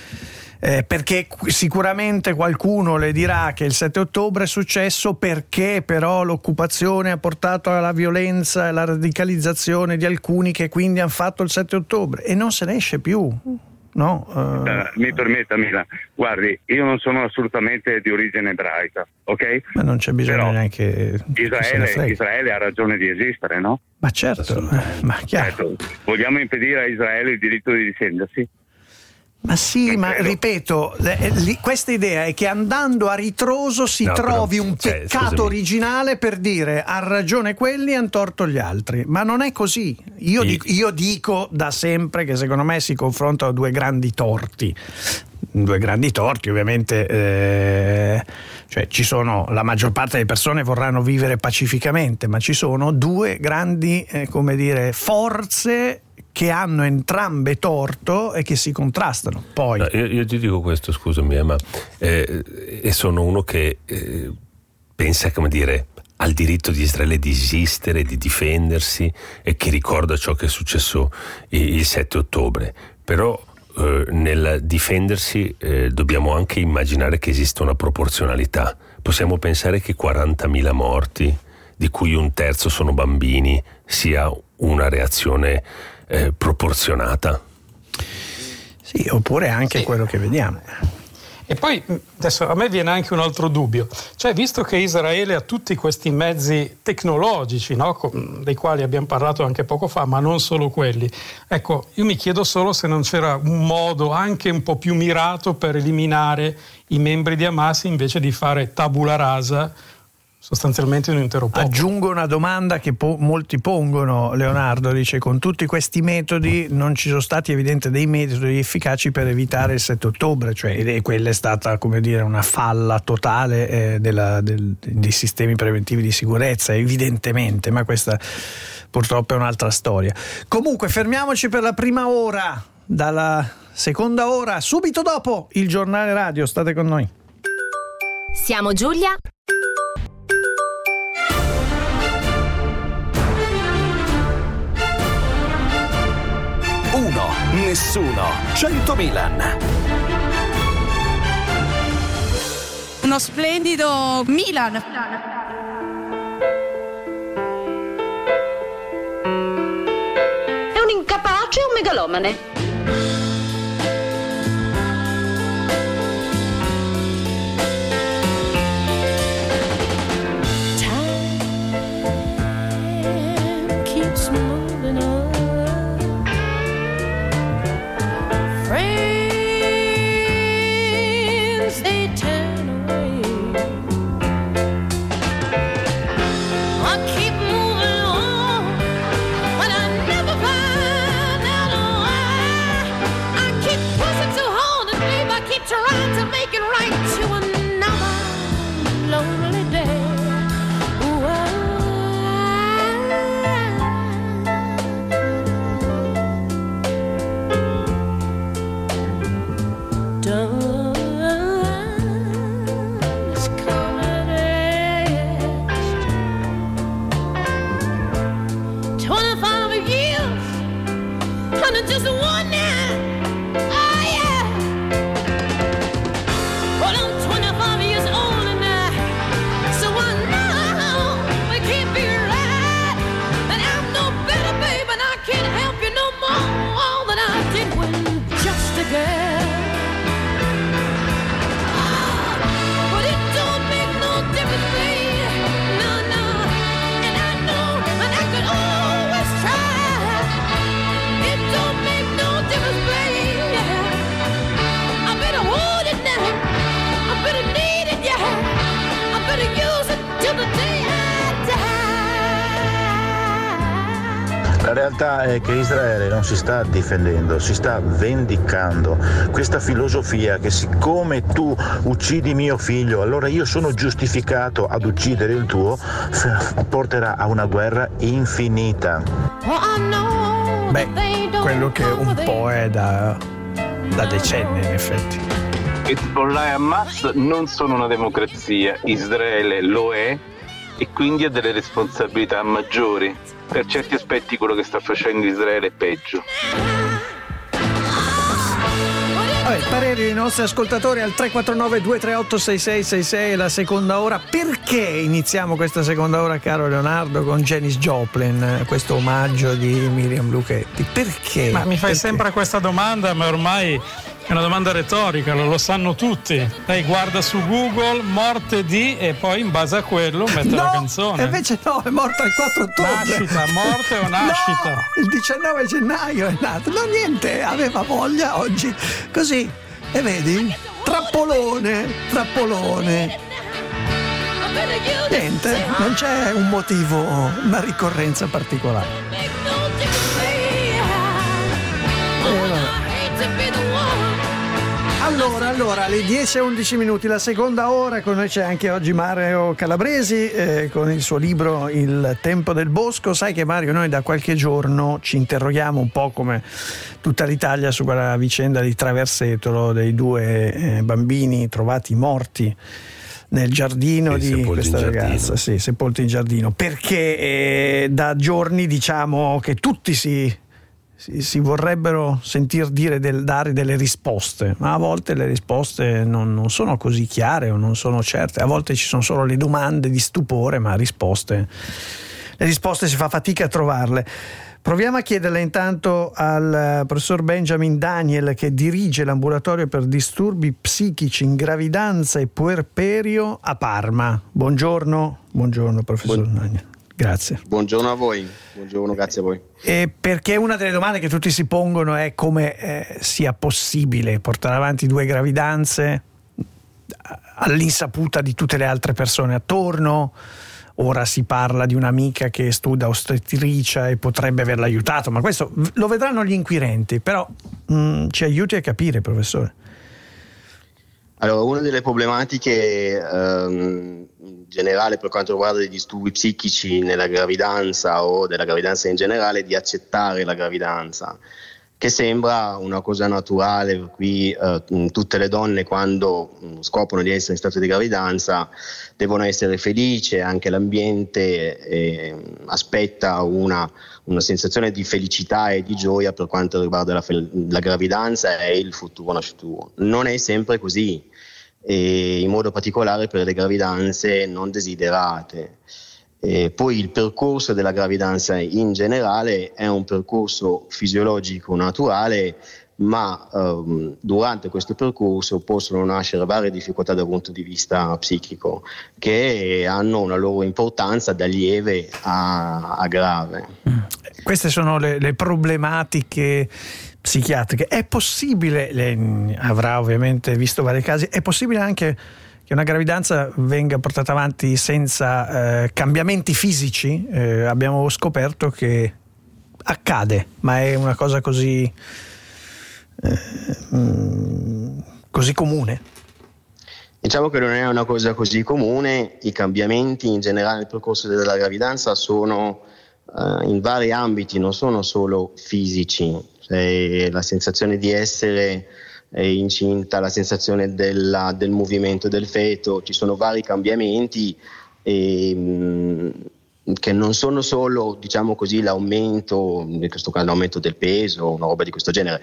Speaker 5: Perché sicuramente qualcuno le dirà che il 7 ottobre è successo perché però l'occupazione ha portato alla violenza e alla radicalizzazione di alcuni che quindi hanno fatto il 7 ottobre e non se ne esce più. No,
Speaker 12: mi permetta Mila, guardi, io non sono assolutamente di origine ebraica, ok?
Speaker 5: Ma non c'è bisogno
Speaker 12: però
Speaker 5: neanche
Speaker 12: Israele ha ragione di esistere, no?
Speaker 5: Ma certo, ma chiaro.
Speaker 12: Certo. Vogliamo impedire a Israele il diritto di difendersi?
Speaker 5: Ma sì, ma ripeto, questa idea è che andando a ritroso si trovi un peccato originale per dire ha ragione quelli e han torto gli altri, ma non è così. Io dico da sempre che secondo me si confrontano due grandi torti ovviamente, cioè ci sono, la maggior parte delle persone vorranno vivere pacificamente, ma ci sono due grandi forze che hanno entrambe torto e che si contrastano. Poi
Speaker 6: io ti dico questo, scusami, ma e sono uno che pensa, al diritto di Israele di esistere, di difendersi e che ricorda ciò che è successo il 7 ottobre. Però nel difendersi dobbiamo anche immaginare che esista una proporzionalità. Possiamo pensare che 40.000 morti, di cui un terzo sono bambini, sia una reazione proporzionata?
Speaker 5: Sì, oppure anche quello che vediamo.
Speaker 9: E poi adesso a me viene anche un altro dubbio, cioè visto che Israele ha tutti questi mezzi tecnologici, no? Dei quali abbiamo parlato anche poco fa, ma non solo quelli, ecco, io mi chiedo solo se non c'era un modo anche un po' più mirato per eliminare i membri di Hamas invece di fare tabula rasa sostanzialmente un intero popolo.
Speaker 5: Aggiungo una domanda che molti pongono, Leonardo, dice con tutti questi metodi non ci sono stati evidente dei metodi efficaci per evitare il 7 ottobre, cioè quella è stata una falla totale dei sistemi preventivi di sicurezza, evidentemente, ma questa purtroppo è un'altra storia. Comunque fermiamoci per la prima ora dalla seconda ora, subito dopo il giornale radio. State con noi.
Speaker 13: Siamo Giulia.
Speaker 4: Uno, nessuno, 100 Milan.
Speaker 14: Uno splendido Milan.
Speaker 15: È un incapace o un megalomane?
Speaker 16: La realtà è che Israele non si sta difendendo, si sta vendicando. Questa filosofia che siccome tu uccidi mio figlio, allora io sono giustificato ad uccidere il tuo, porterà a una guerra infinita.
Speaker 5: Beh, quello che un po' è da decenni in effetti.
Speaker 17: Hezbollah e Hamas non sono una democrazia, Israele lo è e quindi ha delle responsabilità maggiori. Per certi aspetti quello che sta facendo Israele è peggio.
Speaker 5: Pareri dei nostri ascoltatori al 349-238-6666, la seconda ora. Perché iniziamo questa seconda ora, caro Leonardo, con Janis Joplin, questo omaggio di Miriam Luchetti? Perché?
Speaker 9: Ma mi fai sempre questa domanda, ma ormai è una domanda retorica, lo sanno tutti. Lei guarda su Google morte di e poi in base a quello mette la canzone.
Speaker 5: Invece no, è morta il 4 ottobre.
Speaker 9: Nascita, morte o nascita?
Speaker 5: No, il 19 gennaio è nato. No, niente, aveva voglia oggi. Così, e vedi? Trappolone. Niente, non c'è un motivo, una ricorrenza particolare. Allora, alle 10 e 11 minuti, la seconda ora. Con noi c'è anche oggi Mario Calabresi con il suo libro Il tempo del bosco. Sai che, Mario, noi da qualche giorno ci interroghiamo un po' come tutta l'Italia su quella vicenda di Traversetolo, dei due bambini trovati morti nel giardino di questa ragazza, sì, sepolti in giardino, perché da giorni diciamo che tutti si vorrebbero sentir dire dare delle risposte, ma a volte le risposte non sono così chiare o non sono certe. A volte ci sono solo le domande di stupore, ma le risposte si fa fatica a trovarle. Proviamo a chiederle intanto al professor Benjamin Daniel, che dirige l'ambulatorio per disturbi psichici in gravidanza e puerperio a Parma. Buongiorno professor Daniel. Grazie.
Speaker 18: Buongiorno a voi, grazie a voi.
Speaker 5: Perché una delle domande che tutti si pongono è come sia possibile portare avanti due gravidanze all'insaputa di tutte le altre persone attorno. Ora si parla di un'amica che studia ostetricia e potrebbe averla aiutato, ma questo lo vedranno gli inquirenti, però ci aiuti a capire, professore.
Speaker 18: Allora, una delle problematiche in generale per quanto riguarda i disturbi psichici nella gravidanza o della gravidanza in generale è di accettare la gravidanza. che sembra una cosa naturale, per cui tutte le donne quando scoprono di essere in stato di gravidanza devono essere felici, anche l'ambiente aspetta una sensazione di felicità e di gioia per quanto riguarda la gravidanza e il futuro nascituro. Non è sempre così, e in modo particolare per le gravidanze non desiderate. Poi il percorso della gravidanza in generale è un percorso fisiologico naturale, ma durante questo percorso possono nascere varie difficoltà dal punto di vista psichico che hanno una loro importanza da lieve a grave.
Speaker 5: Queste sono le problematiche psichiatriche. È possibile, lei avrà ovviamente visto vari casi, è possibile anche che una gravidanza venga portata avanti senza cambiamenti fisici? Abbiamo scoperto che accade, ma è una cosa così comune?
Speaker 18: Diciamo che non è una cosa così comune. I cambiamenti in generale nel percorso della gravidanza sono in vari ambiti, non sono solo fisici, cioè, la sensazione di essere incinta, la sensazione del movimento del feto, ci sono vari cambiamenti che non sono solo, diciamo così, l'aumento, in questo caso l'aumento del peso, una roba di questo genere.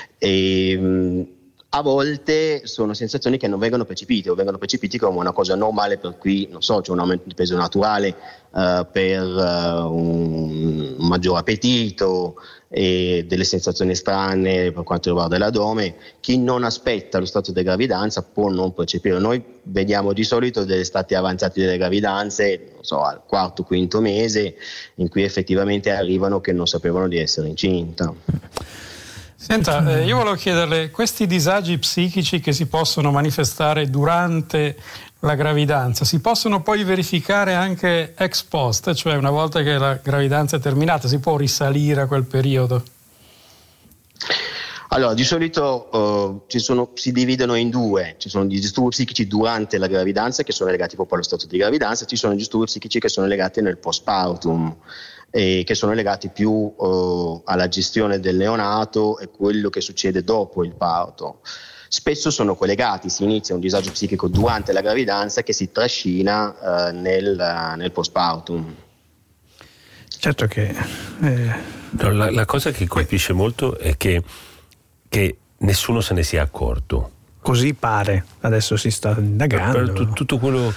Speaker 18: A volte sono sensazioni che non vengono percepite o vengono percepite come una cosa normale, per cui non so, c'è un aumento di peso naturale per un maggior appetito e delle sensazioni strane per quanto riguarda l'addome. Chi non aspetta lo stato di gravidanza può non percepire. Noi vediamo di solito degli stati avanzati delle gravidanze, non so, al quarto, quinto mese, in cui effettivamente arrivano che non sapevano di essere incinta.
Speaker 9: Senta, io volevo chiederle, questi disagi psichici che si possono manifestare durante la gravidanza, si possono poi verificare anche ex post, cioè una volta che la gravidanza è terminata, si può risalire a quel periodo?
Speaker 18: Allora, di solito si dividono in due. Ci sono gli disturbi psichici durante la gravidanza, che sono legati proprio allo stato di gravidanza, ci sono gli disturbi psichici che sono legati nel postpartum, che sono legati più alla gestione del neonato e quello che succede dopo il parto. Spesso sono collegati, si inizia un disagio psichico durante la gravidanza che si trascina nel postpartum.
Speaker 5: Certo che
Speaker 6: la cosa che colpisce molto è che nessuno se ne sia accorto.
Speaker 5: Così pare, adesso si sta indagando.
Speaker 6: Tutto quello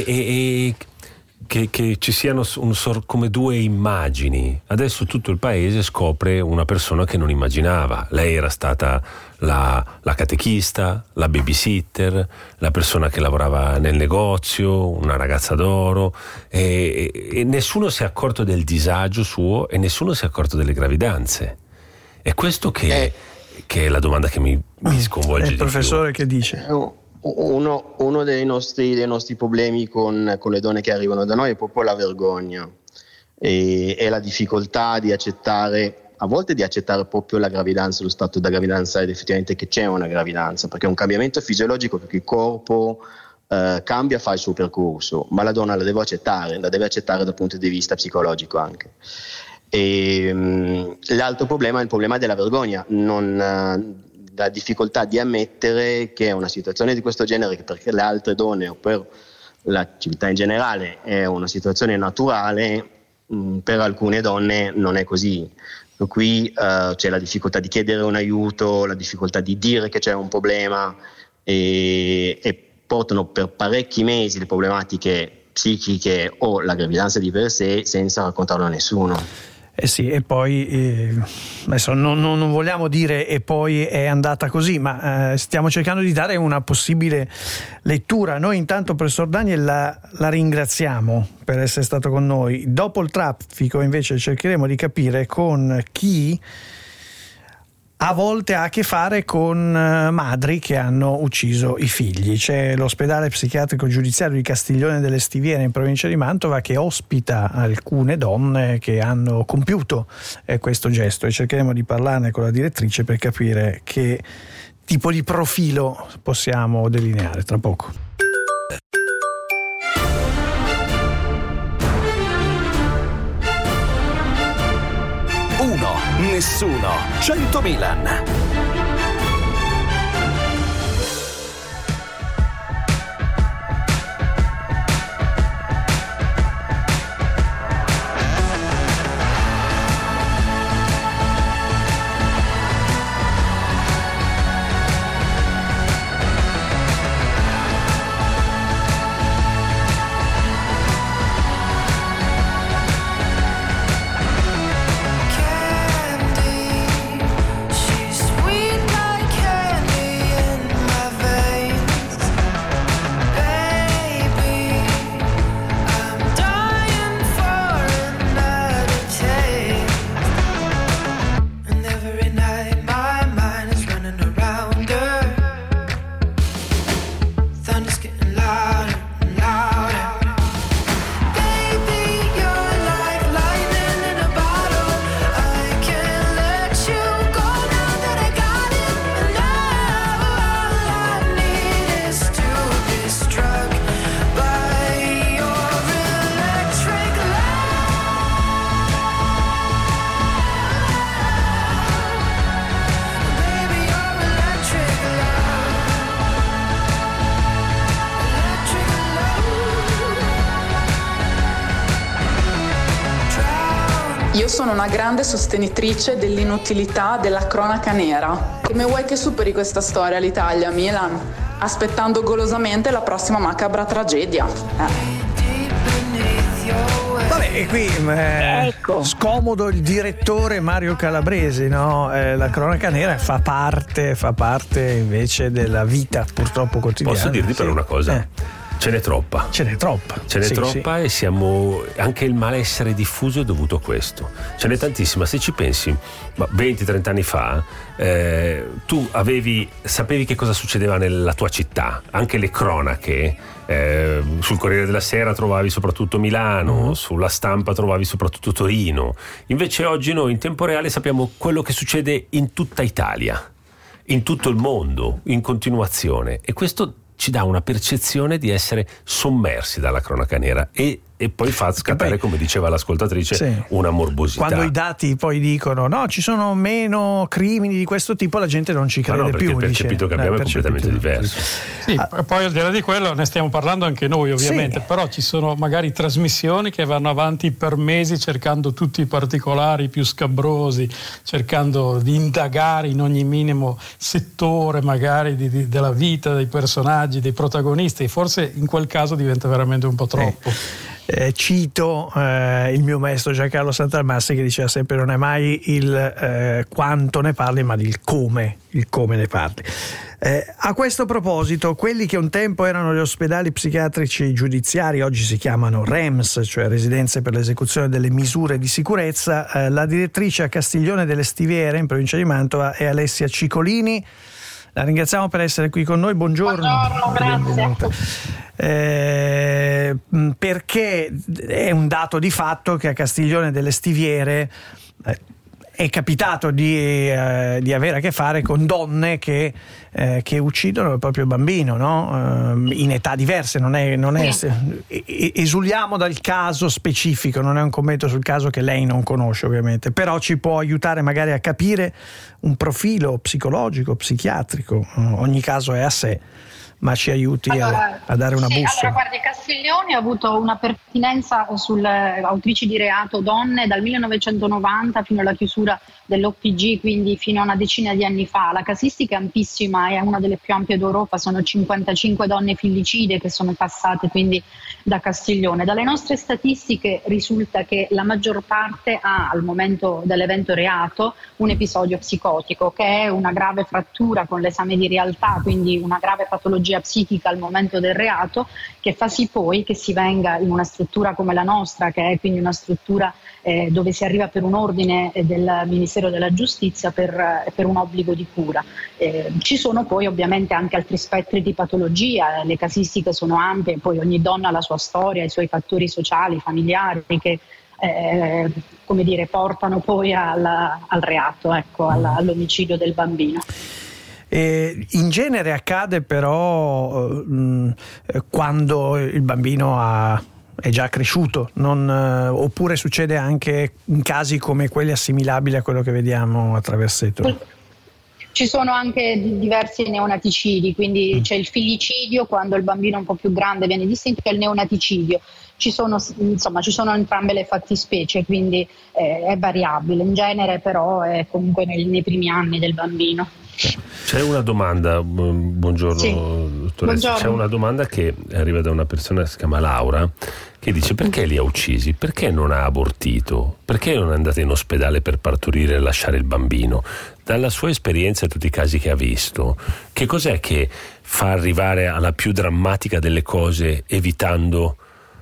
Speaker 6: che ci siano come due immagini. Adesso tutto il paese scopre una persona che non immaginava. Lei era stata la catechista, la babysitter, la persona che lavorava nel negozio, una ragazza d'oro, e nessuno si è accorto del disagio suo e nessuno si è accorto delle gravidanze. È questo che è la domanda che mi sconvolge.
Speaker 5: Il professore che dice?
Speaker 18: Uno dei nostri problemi con le donne che arrivano da noi è proprio la vergogna e la difficoltà di accettare, a volte di accettare proprio la gravidanza, lo stato da gravidanza ed effettivamente che c'è una gravidanza, perché è un cambiamento fisiologico, perché il corpo cambia, fa il suo percorso, ma la donna la deve accettare dal punto di vista psicologico anche. L'altro problema è il problema della vergogna, la difficoltà di ammettere che una situazione di questo genere, che per le altre donne o per la civiltà in generale è una situazione naturale, per alcune donne non è così. Per cui c'è la difficoltà di chiedere un aiuto, la difficoltà di dire che c'è un problema e portano per parecchi mesi le problematiche psichiche o la gravidanza di per sé senza raccontarlo a nessuno.
Speaker 5: Sì, e poi adesso non vogliamo dire e poi è andata così, ma stiamo cercando di dare una possibile lettura. Noi intanto, professor Daniel, la ringraziamo per essere stato con noi. Dopo il traffico invece cercheremo di capire con chi a volte ha a che fare con madri che hanno ucciso i figli. C'è l'ospedale psichiatrico giudiziario di Castiglione delle Stiviere in provincia di Mantova che ospita alcune donne che hanno compiuto questo gesto, e cercheremo di parlarne con la direttrice per capire che tipo di profilo possiamo delineare tra poco.
Speaker 4: Nessuno 100 Milan.
Speaker 19: Io sono una grande sostenitrice dell'inutilità della cronaca nera. Come vuoi che superi questa storia l'Italia, Milan? Aspettando golosamente la prossima macabra tragedia.
Speaker 5: Vabbè, e qui
Speaker 20: ecco.
Speaker 5: Scomodo il direttore Mario Calabresi, no? La cronaca nera fa parte invece della vita purtroppo quotidiana.
Speaker 6: Posso dirti per una cosa? Ce n'è troppa.
Speaker 5: Ce n'è troppa
Speaker 6: E siamo anche il malessere diffuso è dovuto a questo. Ce n'è tantissima. Se ci pensi, 20-30 anni fa tu sapevi che cosa succedeva nella tua città, anche le cronache. Sul Corriere della Sera trovavi soprattutto Milano, sulla Stampa trovavi soprattutto Torino. Invece oggi noi in tempo reale sappiamo quello che succede in tutta Italia, in tutto il mondo, in continuazione, e questo ci dà una percezione di essere sommersi dalla cronaca nera e poi fa scattare, come diceva l'ascoltatrice, una morbosità.
Speaker 5: Quando i dati poi dicono no, ci sono meno crimini di questo tipo, la gente non ci crede più.
Speaker 6: Il percepito che abbiamo è completamente diverso.
Speaker 9: Sì, poi al di là di quello ne stiamo parlando anche noi ovviamente, però ci sono magari trasmissioni che vanno avanti per mesi cercando tutti i particolari più scabrosi, cercando di indagare in ogni minimo settore magari della vita dei personaggi, dei protagonisti, e forse in quel caso diventa veramente un po' troppo.
Speaker 5: Cito il mio maestro Giancarlo Santalmassi, che diceva sempre non è mai il quanto ne parli, ma il come ne parli. A questo proposito, quelli che un tempo erano gli ospedali psichiatrici giudiziari oggi si chiamano REMS, cioè residenze per l'esecuzione delle misure di sicurezza. La direttrice a Castiglione delle Stiviere, in provincia di Mantova, è Alessia Cicolini. La ringraziamo per essere qui con noi. Buongiorno,
Speaker 20: grazie.
Speaker 5: Perché è un dato di fatto che a Castiglione delle Stiviere è capitato di avere a che fare con donne che uccidono il proprio bambino, no? In età diverse, non è esuliamo dal caso specifico, non è un commento sul caso che lei non conosce ovviamente, però ci può aiutare magari a capire un profilo psichiatrico, ogni caso è a sé, ma ci aiuti a dare una bussola.
Speaker 20: Allora, guardi, Castiglione ha avuto una pertinenza sulle autrici di reato donne dal 1990 fino alla chiusura dell'OPG, quindi fino a una decina di anni fa. La casistica è ampissima, è una delle più ampie d'Europa, sono 55 donne filicide che sono passate quindi da Castiglione. Dalle nostre statistiche risulta che la maggior parte ha al momento dell'evento reato un episodio psicotico, che è una grave frattura con l'esame di realtà, quindi una grave patologia psichica al momento del reato, che fa sì poi che si venga in una struttura come la nostra, che è quindi una struttura dove si arriva per un ordine del Ministero della Giustizia per un obbligo di cura. Ci sono poi ovviamente anche altri spettri di patologia, le casistiche sono ampie, poi ogni donna ha la sua storia, i suoi fattori sociali, familiari che portano poi al reato, all'omicidio del bambino.
Speaker 5: In genere accade però quando il bambino ha è già cresciuto, oppure succede anche in casi come quelli assimilabili a quello che vediamo a Traversetto?
Speaker 20: Ci sono anche diversi neonaticidi, quindi c'è il fillicidio quando il bambino un po' più grande viene distinto, e il neonaticidio. Ci sono entrambe le fattispecie, quindi è variabile. In genere però è comunque nei primi anni del bambino.
Speaker 6: C'è una domanda, buongiorno
Speaker 20: sì.
Speaker 6: dottoressa,
Speaker 20: Buongiorno.
Speaker 6: C'è una domanda che arriva da una persona che si chiama Laura, che dice: perché li ha uccisi? Perché non ha abortito? Perché non è andata in ospedale per partorire e lasciare il bambino? Dalla sua esperienza e tutti i casi che ha visto, che cos'è che fa arrivare alla più drammatica delle cose evitando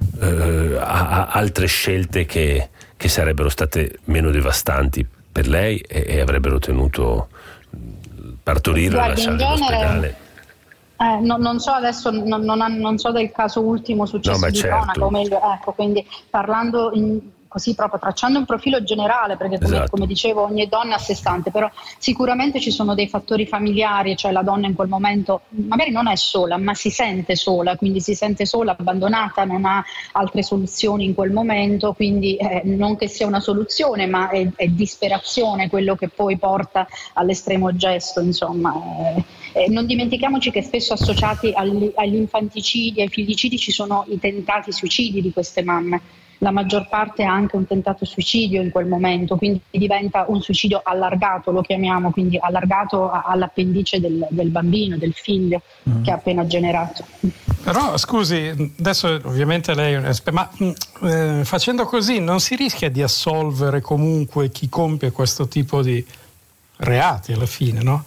Speaker 6: altre scelte che sarebbero state meno devastanti per lei e avrebbero tenuto partorire e lasciare l'ospedale?
Speaker 20: Non so adesso, non so del caso ultimo successo di cronaca, o meglio, ecco, quindi parlando così proprio tracciando un profilo generale, perché come dicevo ogni donna è a sé stante, però sicuramente ci sono dei fattori familiari, cioè la donna in quel momento magari non è sola, ma si sente sola, quindi si sente sola, abbandonata, non ha altre soluzioni in quel momento, quindi non che sia una soluzione, ma è disperazione quello che poi porta all'estremo gesto, insomma. Non dimentichiamoci che spesso associati agli infanticidi, ai filicidi, ci sono i tentati suicidi di queste mamme. La maggior parte ha anche un tentato suicidio in quel momento, quindi diventa un suicidio allargato, lo chiamiamo, quindi allargato all'appendice del bambino, del figlio che ha appena generato.
Speaker 9: Però scusi, adesso ovviamente lei è un esperto, ma facendo così non si rischia di assolvere comunque chi compie questo tipo di reati alla fine, no?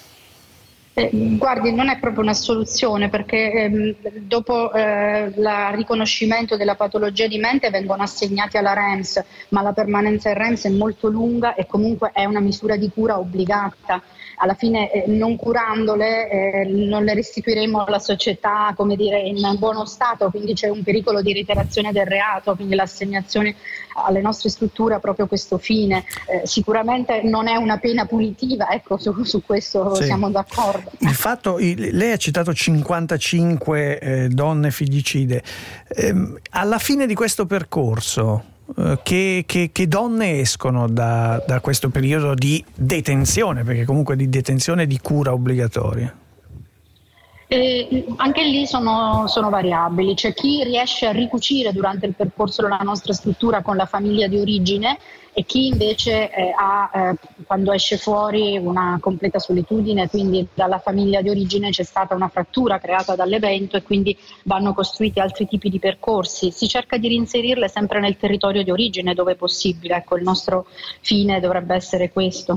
Speaker 20: Guardi, non è proprio una soluzione, perché dopo il riconoscimento della patologia di mente vengono assegnati alla REMS, ma la permanenza in REMS è molto lunga e comunque è una misura di cura obbligata. Alla fine non curandole non le restituiremo alla società, come dire, in buono stato, quindi c'è un pericolo di reiterazione del reato, quindi l'assegnazione alle nostre strutture ha proprio questo fine. Sicuramente non è una pena punitiva, ecco, su questo siamo d'accordo.
Speaker 5: Il fatto, lei ha citato 55 donne figllicide, alla fine di questo percorso che donne escono da questo periodo di detenzione, perché comunque di detenzione e di cura obbligatoria?
Speaker 20: Anche lì sono variabili, c'è chi riesce a ricucire durante il percorso della nostra struttura con la famiglia di origine e chi invece ha, quando esce fuori, una completa solitudine, quindi dalla famiglia di origine c'è stata una frattura creata dall'evento e quindi vanno costruiti altri tipi di percorsi. Si cerca di reinserirle sempre nel territorio di origine dove è possibile, ecco, il nostro fine dovrebbe essere questo.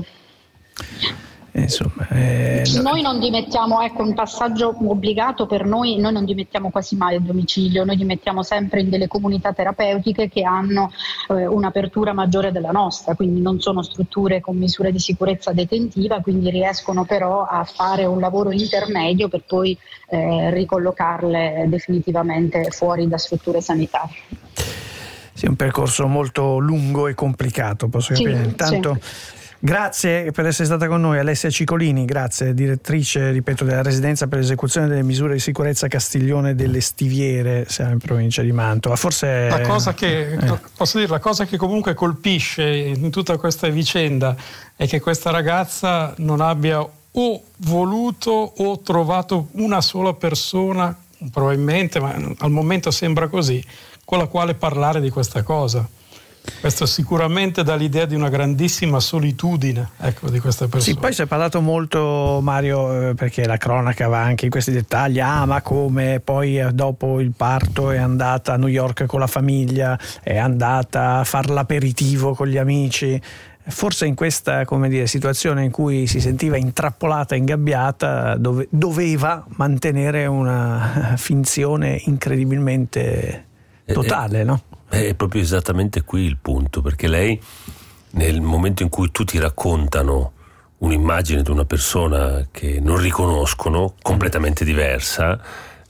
Speaker 5: Insomma,
Speaker 20: noi non dimettiamo, ecco, un passaggio obbligato per noi non dimettiamo quasi mai a domicilio, noi dimettiamo sempre in delle comunità terapeutiche che hanno un'apertura maggiore della nostra, quindi non sono strutture con misure di sicurezza detentiva, quindi riescono però a fare un lavoro intermedio per poi ricollocarle definitivamente fuori da strutture sanitarie.
Speaker 5: Sì, è un percorso molto lungo e complicato, posso capire. Intanto grazie per essere stata con noi Alessia Cicolini, grazie, direttrice, ripeto, della residenza per l'esecuzione delle misure di sicurezza Castiglione delle Stiviere, siamo in provincia di Mantova. Forse
Speaker 9: la cosa che posso dire, la cosa che comunque colpisce in tutta questa vicenda è che questa ragazza non abbia o voluto o trovato una sola persona, probabilmente, ma al momento sembra così, con la quale parlare di questa cosa. Questo sicuramente dà l'idea di una grandissima solitudine, ecco, di queste persone.
Speaker 5: Sì, poi si è parlato molto, Mario, perché la cronaca va anche in questi dettagli, ma come poi dopo il parto è andata a New York con la famiglia, è andata a far l'aperitivo con gli amici. Forse in questa, come dire, situazione in cui si sentiva intrappolata, ingabbiata, doveva mantenere una finzione incredibilmente totale, no?
Speaker 6: È proprio esattamente qui il punto, perché lei, nel momento in cui tutti raccontano un'immagine di una persona che non riconoscono, completamente diversa,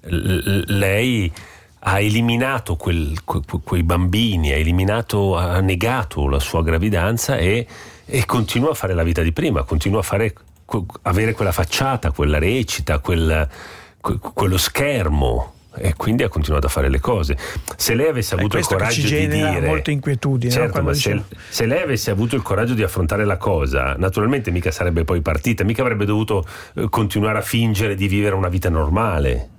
Speaker 6: lei ha eliminato quei bambini, ha negato la sua gravidanza e continua a fare la vita di prima, continua a avere quella facciata, quella recita, quello schermo. e quindi ha continuato a fare le cose. Se lei avesse avuto il coraggio di dire,
Speaker 5: molta inquietudine,
Speaker 6: certo,
Speaker 5: no?
Speaker 6: ma se lei avesse avuto il coraggio di affrontare la cosa, naturalmente mica sarebbe poi partita, mica avrebbe dovuto continuare a fingere di vivere una vita normale.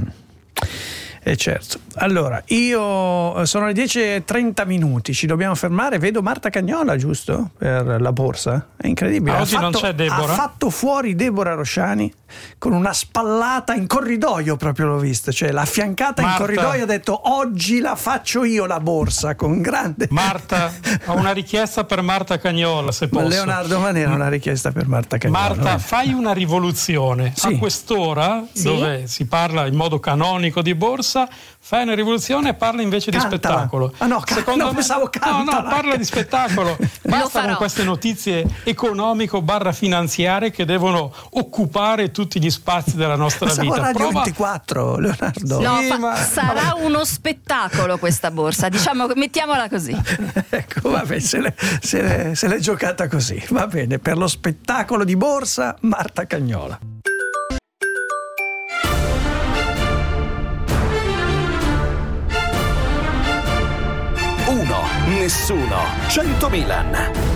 Speaker 5: Certo. Allora, io sono le 10:30, ci dobbiamo fermare. Vedo Marta Cagnola, giusto? Per la borsa. È incredibile.
Speaker 9: Oggi non c'è Deborah.
Speaker 5: Ha fatto fuori Deborah Rosciani con una spallata in corridoio, proprio l'ho visto, cioè l'ha affiancata in corridoio, ha detto oggi la faccio io la borsa, con grande.
Speaker 9: Marta, ho una richiesta per Marta Cagnola, se posso.
Speaker 5: Leonardo Manera ha una richiesta per Marta Cagnola.
Speaker 9: Marta, fai una rivoluzione.
Speaker 5: Sì.
Speaker 9: A quest'ora, dove si parla in modo canonico di borsa, fai una rivoluzione e parla invece di spettacolo.
Speaker 5: Secondo me pensavo cantala.
Speaker 9: No, parla di spettacolo. Basta con queste notizie economico/finanziarie che devono occupare tutti gli spazi della nostra vita.
Speaker 5: Radio 24, Leonardo.
Speaker 21: No, sarà uno spettacolo questa borsa, diciamo, mettiamola così.
Speaker 5: Ecco, vabbè, se l'è giocata così. Va bene, per lo spettacolo di borsa, Marta Cagnola.
Speaker 4: Uno, nessuno, 100 Milan.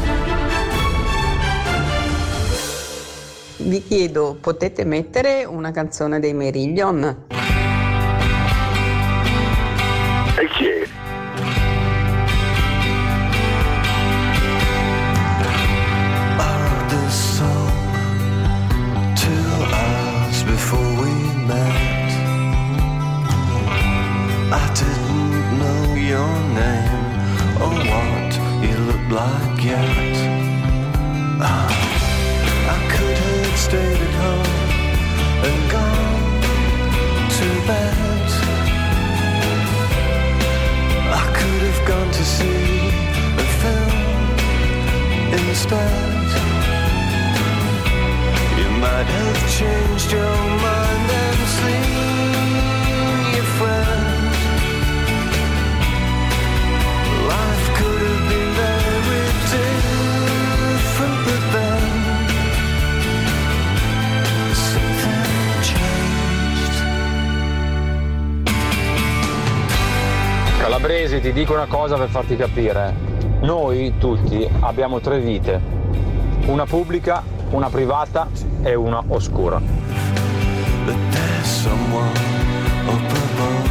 Speaker 22: Vi chiedo, potete mettere una canzone dei Marillion?
Speaker 23: E chi è?
Speaker 3: Like yet I could have stayed at home and gone to bed. I could have gone to see a film instead. You might have changed your mind and seen your friend. Life could have been different, but then something changed.
Speaker 7: Calabresi, ti dico una cosa per farti capire. Noi tutti abbiamo 3 vite. Una pubblica, una privata e una oscura.
Speaker 3: But there's someone up above.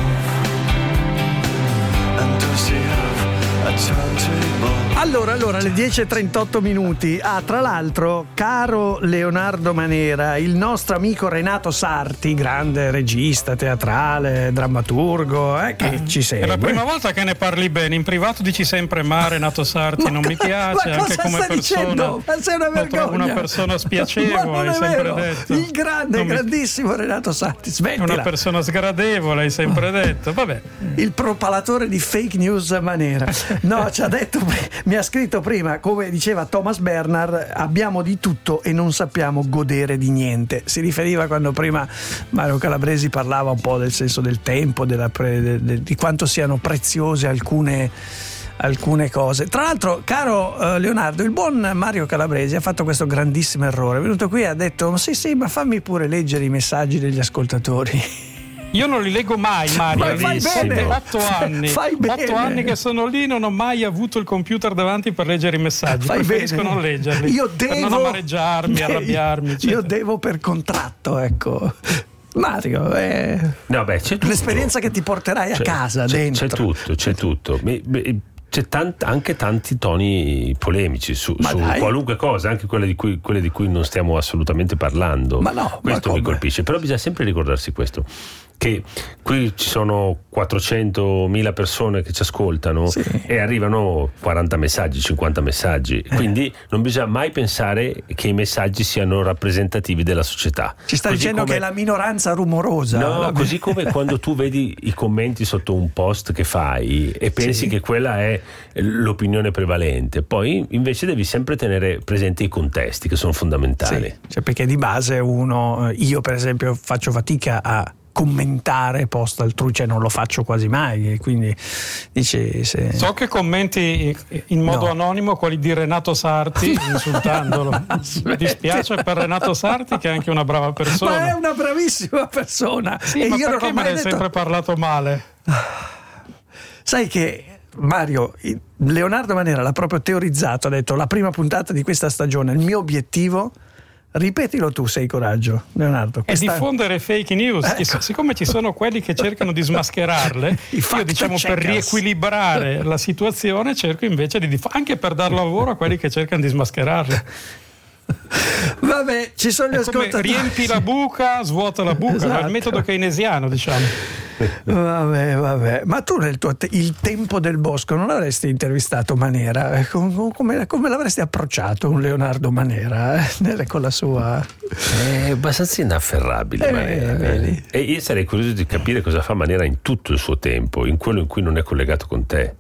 Speaker 3: And does he have a timetable?
Speaker 5: Allora, alle 10:38. Tra l'altro, caro Leonardo Manera, il nostro amico Renato Sarti, grande regista teatrale, drammaturgo, che ci segue.
Speaker 9: È la prima volta che ne parli bene. In privato dici sempre ma Renato Sarti non mi piace,
Speaker 5: ma
Speaker 9: anche come persona.
Speaker 5: Ma sei una vergogna.
Speaker 9: Lo trovo una persona spiacevole, hai sempre detto.
Speaker 5: Il grandissimo Renato Sarti, smettila.
Speaker 9: Una persona sgradevole, hai sempre detto. Vabbè.
Speaker 5: Il propalatore di fake news Manera. No, ci ha detto, mi ha scritto prima, come diceva Thomas Bernhard, abbiamo di tutto e non sappiamo godere di niente. Si riferiva quando prima Mario Calabresi parlava un po' del senso del tempo, di quanto siano preziose alcune cose. Tra l'altro, caro Leonardo, il buon Mario Calabresi ha fatto questo grandissimo errore. È venuto qui e ha detto sì, ma fammi pure leggere i messaggi degli ascoltatori.
Speaker 9: Io non li leggo mai, Mario.
Speaker 5: Fai bene.
Speaker 9: 8 anni.
Speaker 5: Fai bene.
Speaker 9: 8 anni che sono lì, non ho mai avuto il computer davanti per leggere i messaggi. Preferisco non leggerli.
Speaker 5: Io devo,
Speaker 9: per non amareggiarmi, arrabbiarmi. Eccetera.
Speaker 5: Io devo per contratto, ecco. Mario, c'è l'esperienza che ti porterai a casa dentro.
Speaker 6: C'è tutto. C'è anche tanti toni polemici su qualunque cosa, anche quelle di cui non stiamo assolutamente parlando. Questo mi colpisce, però bisogna sempre ricordarsi questo, che qui ci sono 400.000 persone che ci ascoltano e arrivano 40 messaggi, 50 messaggi, quindi non bisogna mai pensare che i messaggi siano rappresentativi della società.
Speaker 5: Ci sta dicendo che è la minoranza rumorosa.
Speaker 6: No, così come quando tu vedi i commenti sotto un post che fai e pensi che quella è l'opinione prevalente, poi invece devi sempre tenere presente i contesti che sono fondamentali.
Speaker 5: Perché di base io per esempio faccio fatica a commentare post altrui, cioè non lo faccio quasi mai, e quindi dice
Speaker 9: so che commenti in modo anonimo quelli di Renato Sarti insultandolo. Mi dispiace per Renato Sarti, che è anche una brava persona,
Speaker 5: ma è una bravissima persona,
Speaker 9: sì,
Speaker 5: e
Speaker 9: ma
Speaker 5: io
Speaker 9: perché
Speaker 5: non ho mai
Speaker 9: me ne hai sempre parlato male?
Speaker 5: Sai che Mario, Leonardo Manera l'ha proprio teorizzato, ha detto: la prima puntata di questa stagione, il mio obiettivo, ripetilo tu, sei coraggio, Leonardo,
Speaker 9: è diffondere fake news. Siccome ci sono quelli che cercano di smascherarle, io diciamo per riequilibrare la situazione cerco invece di anche per dar lavoro a quelli che cercano di smascherarle.
Speaker 5: Vabbè, ci sono gli ascoltatori.
Speaker 9: Riempi la buca, svuota la buca, esatto. È il metodo keynesiano, diciamo.
Speaker 5: Vabbè, ma tu il tempo del bosco non avresti intervistato Manera? Come l'avresti approcciato un Leonardo Manera con la sua...
Speaker 6: È abbastanza inafferrabile Manera.
Speaker 5: Vedi.
Speaker 6: E io sarei curioso di capire cosa fa Manera in tutto il suo tempo, in quello in cui non è collegato con te.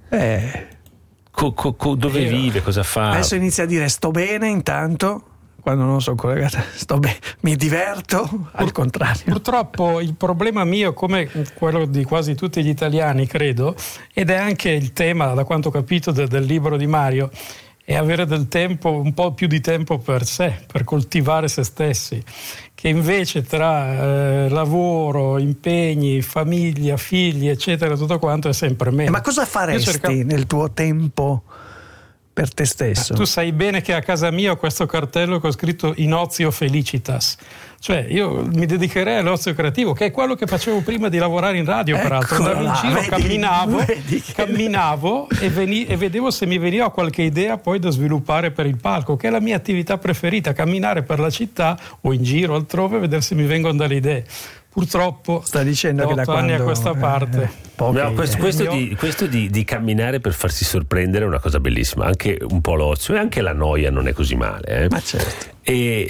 Speaker 6: Dove vive, cosa fa?
Speaker 5: Adesso inizia a dire: sto bene intanto, quando non sono collegata, sto bene, mi diverto, al contrario.
Speaker 9: Purtroppo il problema mio, come quello di quasi tutti gli italiani, credo, ed è anche il tema, da quanto ho capito, del libro di Mario, è avere del tempo, un po' più di tempo per sé, per coltivare se stessi, che invece tra lavoro, impegni, famiglia, figli, eccetera, tutto quanto è sempre meno.
Speaker 5: Ma cosa faresti nel tuo tempo per te stesso?
Speaker 9: Tu sai bene che a casa mia ho questo cartello che ho scritto in ozio felicitas, cioè io mi dedicherei all'ozio creativo, che è quello che facevo prima di lavorare in radio. Peraltro andavo in giro, camminavo e vedevo se mi veniva qualche idea poi da sviluppare per il palco, che è la mia attività preferita, camminare per la città o in giro altrove, vedere se mi vengono dalle idee. Purtroppo
Speaker 5: sta dicendo che da
Speaker 9: 8 anni a questa parte
Speaker 6: questo di camminare per farsi sorprendere è una cosa bellissima, anche un po' l'ozio, e anche la noia non è così male,
Speaker 5: Ma certo.
Speaker 6: E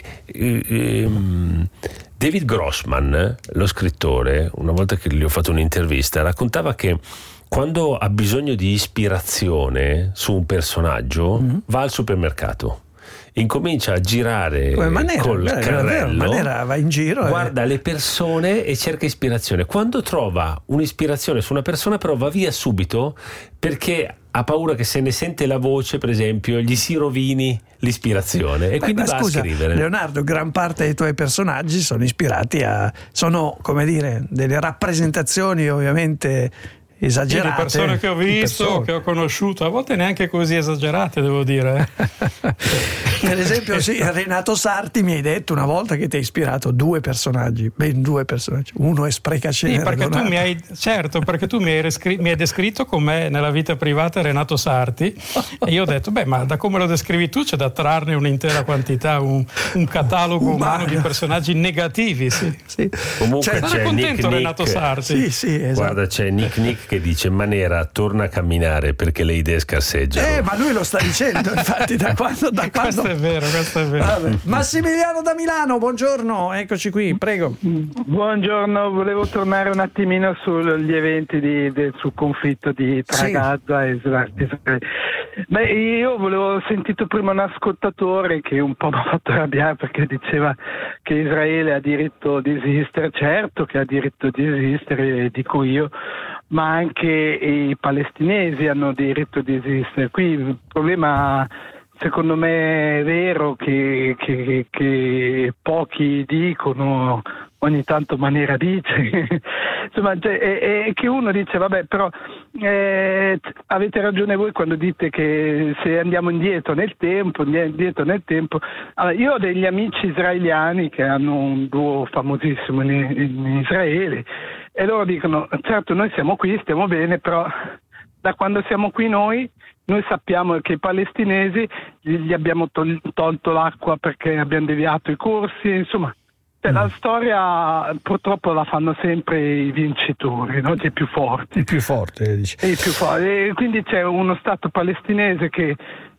Speaker 6: David Grossman, lo scrittore, una volta che gli ho fatto un'intervista, raccontava che quando ha bisogno di ispirazione su un personaggio va al supermercato, incomincia a girare col carrello,
Speaker 5: Manera va in giro,
Speaker 6: guarda le persone e cerca ispirazione. Quando trova un'ispirazione su una persona, però va via subito, perché ha paura che se ne sente la voce, per esempio, gli si rovini l'ispirazione, e quindi va a scrivere.
Speaker 5: Leonardo, gran parte dei tuoi personaggi sono ispirati sono, come dire, delle rappresentazioni ovviamente esagerate,
Speaker 9: di persone che ho visto, che ho conosciuto, a volte neanche così esagerate, devo dire.
Speaker 5: Per esempio, Renato Sarti, mi hai detto una volta che ti ha ispirato ben due personaggi. Uno è Sprecacenere.
Speaker 9: Sì, perché tu mi hai descritto com'è nella vita privata Renato Sarti, e io ho detto: ma da come lo descrivi tu c'è da trarne un'intera quantità, un catalogo umano di personaggi negativi. Sì.
Speaker 6: Comunque
Speaker 9: c'è contento Renato Sarti.
Speaker 5: Sì, esatto.
Speaker 6: Guarda, c'è Nick che dice: Manera torna a camminare perché le idee scarseggiano.
Speaker 5: Ma lui lo sta dicendo, infatti, da quando
Speaker 9: questo è vero.
Speaker 5: Vabbè. Massimiliano da Milano, buongiorno, eccoci qui, prego.
Speaker 1: Buongiorno, volevo tornare un attimino sugli eventi sul conflitto tra Gaza e Israele. Io ho sentito prima un ascoltatore che un po' mi ha fatto arrabbiare, perché diceva che Israele ha diritto di esistere. Certo che ha diritto di esistere, dico io, ma anche i palestinesi hanno diritto di esistere. Qui il problema, secondo me, è vero che pochi dicono, ogni tanto Manera dice, insomma, è che uno dice: vabbè, però avete ragione voi quando dite che se andiamo indietro nel tempo. Allora, io ho degli amici israeliani che hanno un duo famosissimo in Israele, e loro dicono: certo, noi siamo qui, stiamo bene, però da quando siamo qui noi sappiamo che i palestinesi gli abbiamo tolto l'acqua perché abbiamo deviato i corsi, insomma. La storia purtroppo la fanno sempre i vincitori, no? I più forti.
Speaker 5: Il più forte, dici.
Speaker 1: Il più forte. E quindi c'è uno Stato palestinese che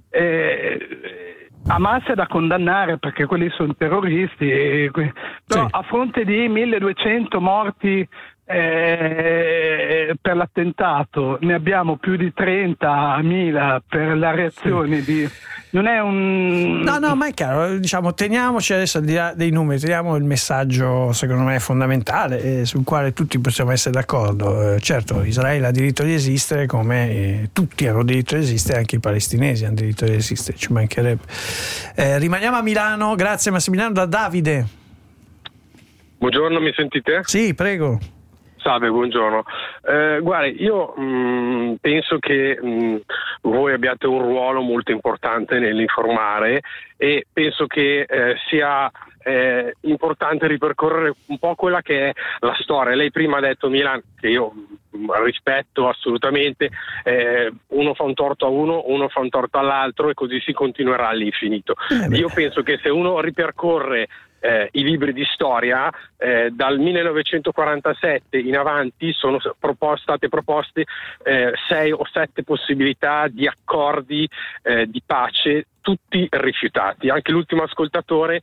Speaker 1: Hamas è da condannare, perché quelli sono terroristi, però a fronte di 1200 morti per l'attentato, ne abbiamo più di 30.000 per la reazione di... Non è un...
Speaker 5: No, ma è chiaro, diciamo, teniamoci adesso al di là dei numeri, teniamo il messaggio secondo me fondamentale sul quale tutti possiamo essere d'accordo. Certo, Israele ha diritto di esistere come tutti hanno diritto di esistere, anche i palestinesi hanno diritto di esistere, ci mancherebbe. Rimaniamo a Milano, grazie Massimiliano, da Davide.
Speaker 2: Buongiorno, mi sentite?
Speaker 5: Sì, prego.
Speaker 2: Salve, buongiorno. Guardi, io penso che voi abbiate un ruolo molto importante nell'informare e penso che sia importante ripercorrere un po' quella che è la storia. Lei prima ha detto, Milan, che io rispetto assolutamente, uno fa un torto a uno fa un torto all'altro e così si continuerà all'infinito. Io penso che se uno ripercorre i libri di storia, dal 1947 in avanti sono state proposte 6 o 7 possibilità di accordi di pace, tutti rifiutati. Anche l'ultimo ascoltatore,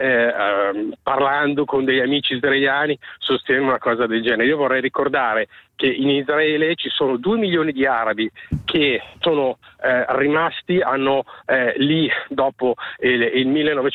Speaker 2: parlando con degli amici israeliani, sostiene una cosa del genere. Io vorrei ricordare che in Israele ci sono 2 milioni di arabi che sono rimasti, hanno lì dopo il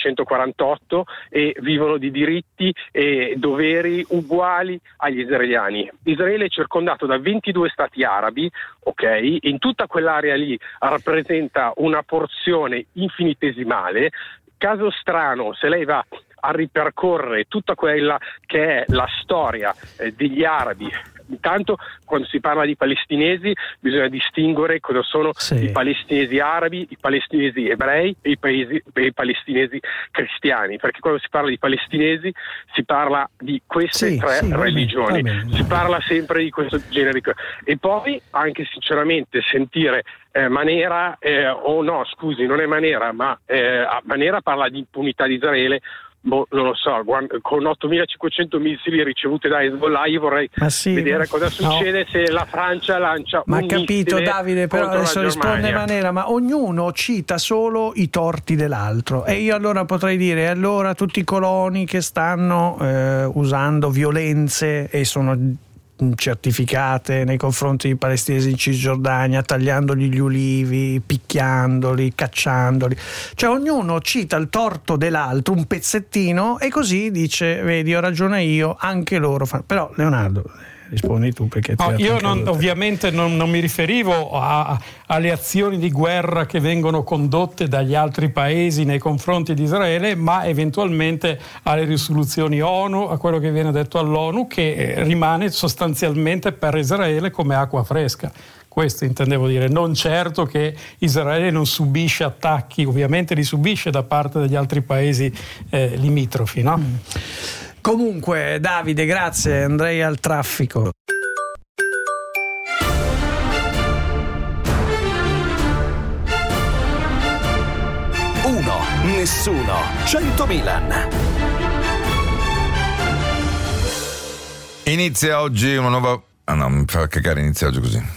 Speaker 2: 1948 e vivono di diritti e doveri uguali agli israeliani. Israele è circondato da 22 stati arabi, ok? In tutta quell'area lì rappresenta una porzione infinitesimale. Caso strano, se lei va a ripercorrere tutta quella che è la storia degli arabi, intanto quando si parla di palestinesi bisogna distinguere cosa sono i palestinesi arabi, i palestinesi ebrei e i palestinesi cristiani, perché quando si parla di palestinesi si parla di queste tre religioni, si parla sempre di questo genere. E poi anche sinceramente sentire Manera, non è Manera, ma Manera parla di impunità di Israele. Non lo so, con 8.500 missili ricevuti da Hezbollah io vorrei vedere cosa succede se la Francia lancia un missile. Ma
Speaker 5: capito Davide, però adesso risponde Manera, ma ognuno cita solo i torti dell'altro e io allora potrei dire allora tutti i coloni che stanno usando violenze e sono certificate nei confronti dei palestinesi in Cisgiordania, tagliandogli gli ulivi, picchiandoli, cacciandoli, cioè ognuno cita il torto dell'altro, un pezzettino, e così dice vedi ho ragione io, anche loro fanno. Però Leonardo rispondi tu, perché
Speaker 9: io ovviamente non mi riferivo alle azioni di guerra che vengono condotte dagli altri paesi nei confronti di Israele, ma eventualmente alle risoluzioni ONU, a quello che viene detto all'ONU, che rimane sostanzialmente per Israele come acqua fresca. Questo intendevo dire, non certo che Israele non subisce attacchi, ovviamente li subisce da parte degli altri paesi limitrofi, no?
Speaker 5: Comunque Davide, grazie, andrei al traffico.
Speaker 4: Uno, nessuno, 100 Milan.
Speaker 8: Inizia oggi una nuova... Ah no, mi fa cagare, inizia oggi così.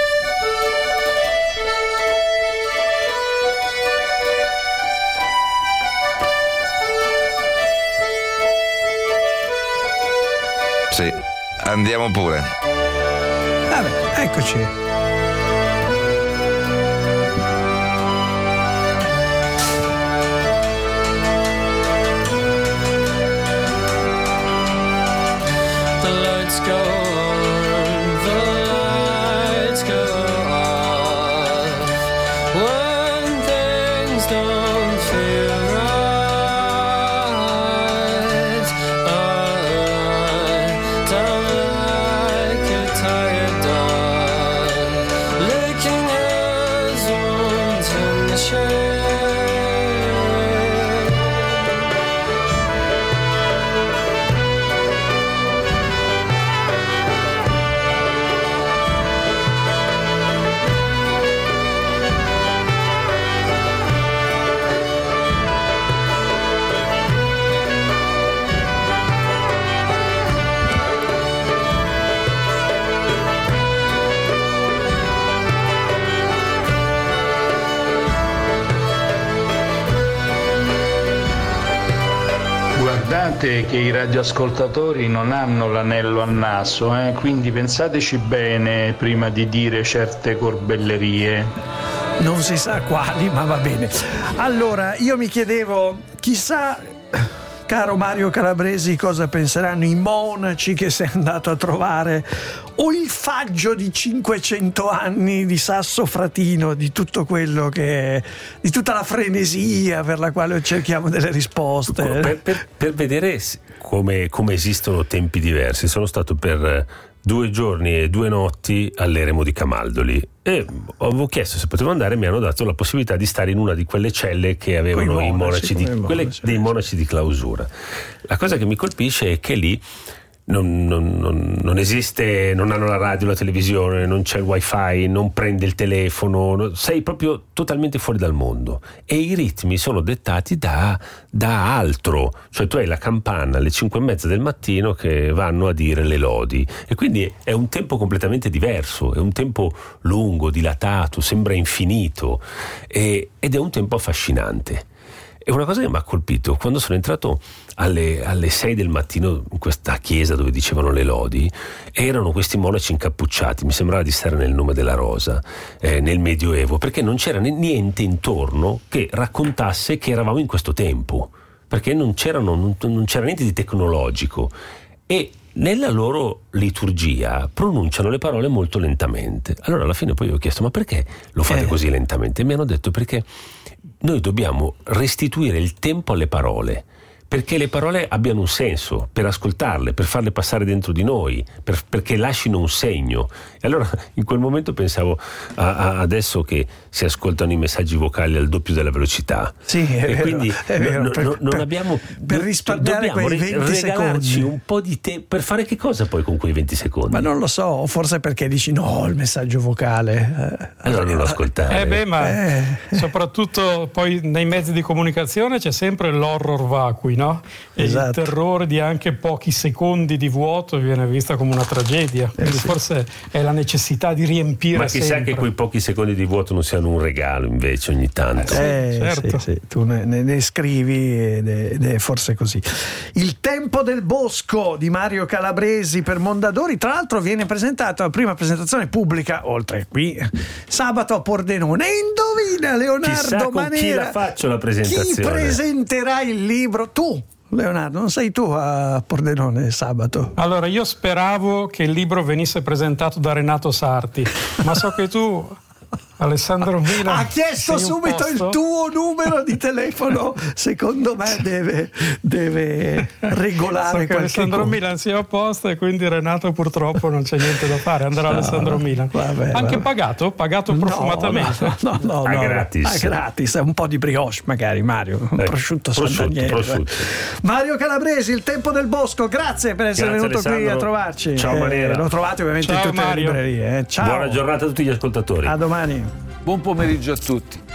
Speaker 8: Sì, andiamo pure.
Speaker 5: Vabbè, eccoci.
Speaker 3: The lights go on, the lights go off. When things don't feel right, don't like a tired dog.
Speaker 10: sapete che i radioascoltatori non hanno l'anello al naso, quindi pensateci bene prima di dire certe corbellerie.
Speaker 5: Non si sa quali, ma va bene. Allora, io mi chiedevo, chissà, caro Mario Calabresi, cosa penseranno i monaci che sei andato a trovare, o il faggio di 500 anni di Sasso Fratino, di tutto quello che, di tutta la frenesia per la quale cerchiamo delle risposte.
Speaker 6: Per vedere come esistono tempi diversi, sono stato per 2 giorni e 2 notti all'eremo di Camaldoli e avevo chiesto se potevo andare, mi hanno dato la possibilità di stare in una di quelle celle che avevano i monaci, dei monaci di clausura. La cosa che mi colpisce è che lì non esiste, non hanno la radio, la televisione, non c'è il wifi, non prende il telefono, sei proprio totalmente fuori dal mondo e i ritmi sono dettati da altro, cioè tu hai la campana alle 5:30 del mattino che vanno a dire le lodi e quindi è un tempo completamente diverso, è un tempo lungo, dilatato, sembra infinito ed è un tempo affascinante. E una cosa che mi ha colpito, quando sono entrato alle 6 del mattino in questa chiesa dove dicevano le lodi, erano questi monaci incappucciati, mi sembrava di stare nel Nome della Rosa, nel Medioevo, perché non c'era niente intorno che raccontasse che eravamo in questo tempo, perché non c'era niente di tecnologico e nella loro liturgia pronunciano le parole molto lentamente. Allora alla fine poi ho chiesto: ma perché lo fate così lentamente? E mi hanno detto: perché noi dobbiamo restituire il tempo alle parole, perché le parole abbiano un senso, per ascoltarle, per farle passare dentro di noi, perché lasciano un segno. E allora in quel momento pensavo adesso che si ascoltano i messaggi vocali al doppio della velocità.
Speaker 5: Sì, è vero,
Speaker 6: quindi non abbiamo,
Speaker 5: per risparmiare quei 20 secondi
Speaker 6: un po' di tempo per fare che cosa poi con quei 20 secondi?
Speaker 5: Ma non lo so, forse perché dici no, il messaggio vocale.
Speaker 6: Allora non lo ascoltare.
Speaker 9: Ma soprattutto poi nei mezzi di comunicazione c'è sempre l'horror vacui, no? E il terrore di anche pochi secondi di vuoto viene vista come una tragedia. Quindi forse è la necessità di riempire.
Speaker 6: Ma chissà
Speaker 9: sempre.
Speaker 6: Che quei pochi secondi di vuoto non siano un regalo invece ogni tanto.
Speaker 9: Certo.
Speaker 5: Sì, tu ne scrivi ed è forse così. Il tempo del bosco di Mario Calabresi per Mondadori, tra l'altro viene presentato la prima presentazione pubblica, oltre qui, sabato a Pordenone. E indovina, Leonardo
Speaker 6: Chissà con
Speaker 5: Manera,
Speaker 6: chi la faccio la presentazione.
Speaker 5: Chi presenterà il libro? Tu, Leonardo, non sei tu a Pordenone sabato?
Speaker 9: Allora, io speravo che il libro venisse presentato da Renato Sarti, ma so che tu, Alessandro Milan,
Speaker 5: ha chiesto subito il tuo numero di telefono. Secondo me deve regolare qualche
Speaker 9: Alessandro
Speaker 5: cosa.
Speaker 9: Milan sia opposto e quindi Renato purtroppo non c'è niente da fare, andrà Alessandro Milan. Anche pagato profumatamente.
Speaker 5: No,
Speaker 6: gratis.
Speaker 5: Gratis, un po' di brioche magari, Mario, prosciutto Sant'Agnello. Mario Calabresi, il tempo del bosco, grazie per essere venuto
Speaker 6: Alessandro.
Speaker 5: qui a trovarci.
Speaker 6: Ciao Manera.
Speaker 5: Lo trovate ovviamente in tutte
Speaker 9: Mario.
Speaker 5: le librerie. Ciao.
Speaker 6: Buona giornata a tutti gli ascoltatori.
Speaker 5: A domani.
Speaker 11: Buon pomeriggio a tutti.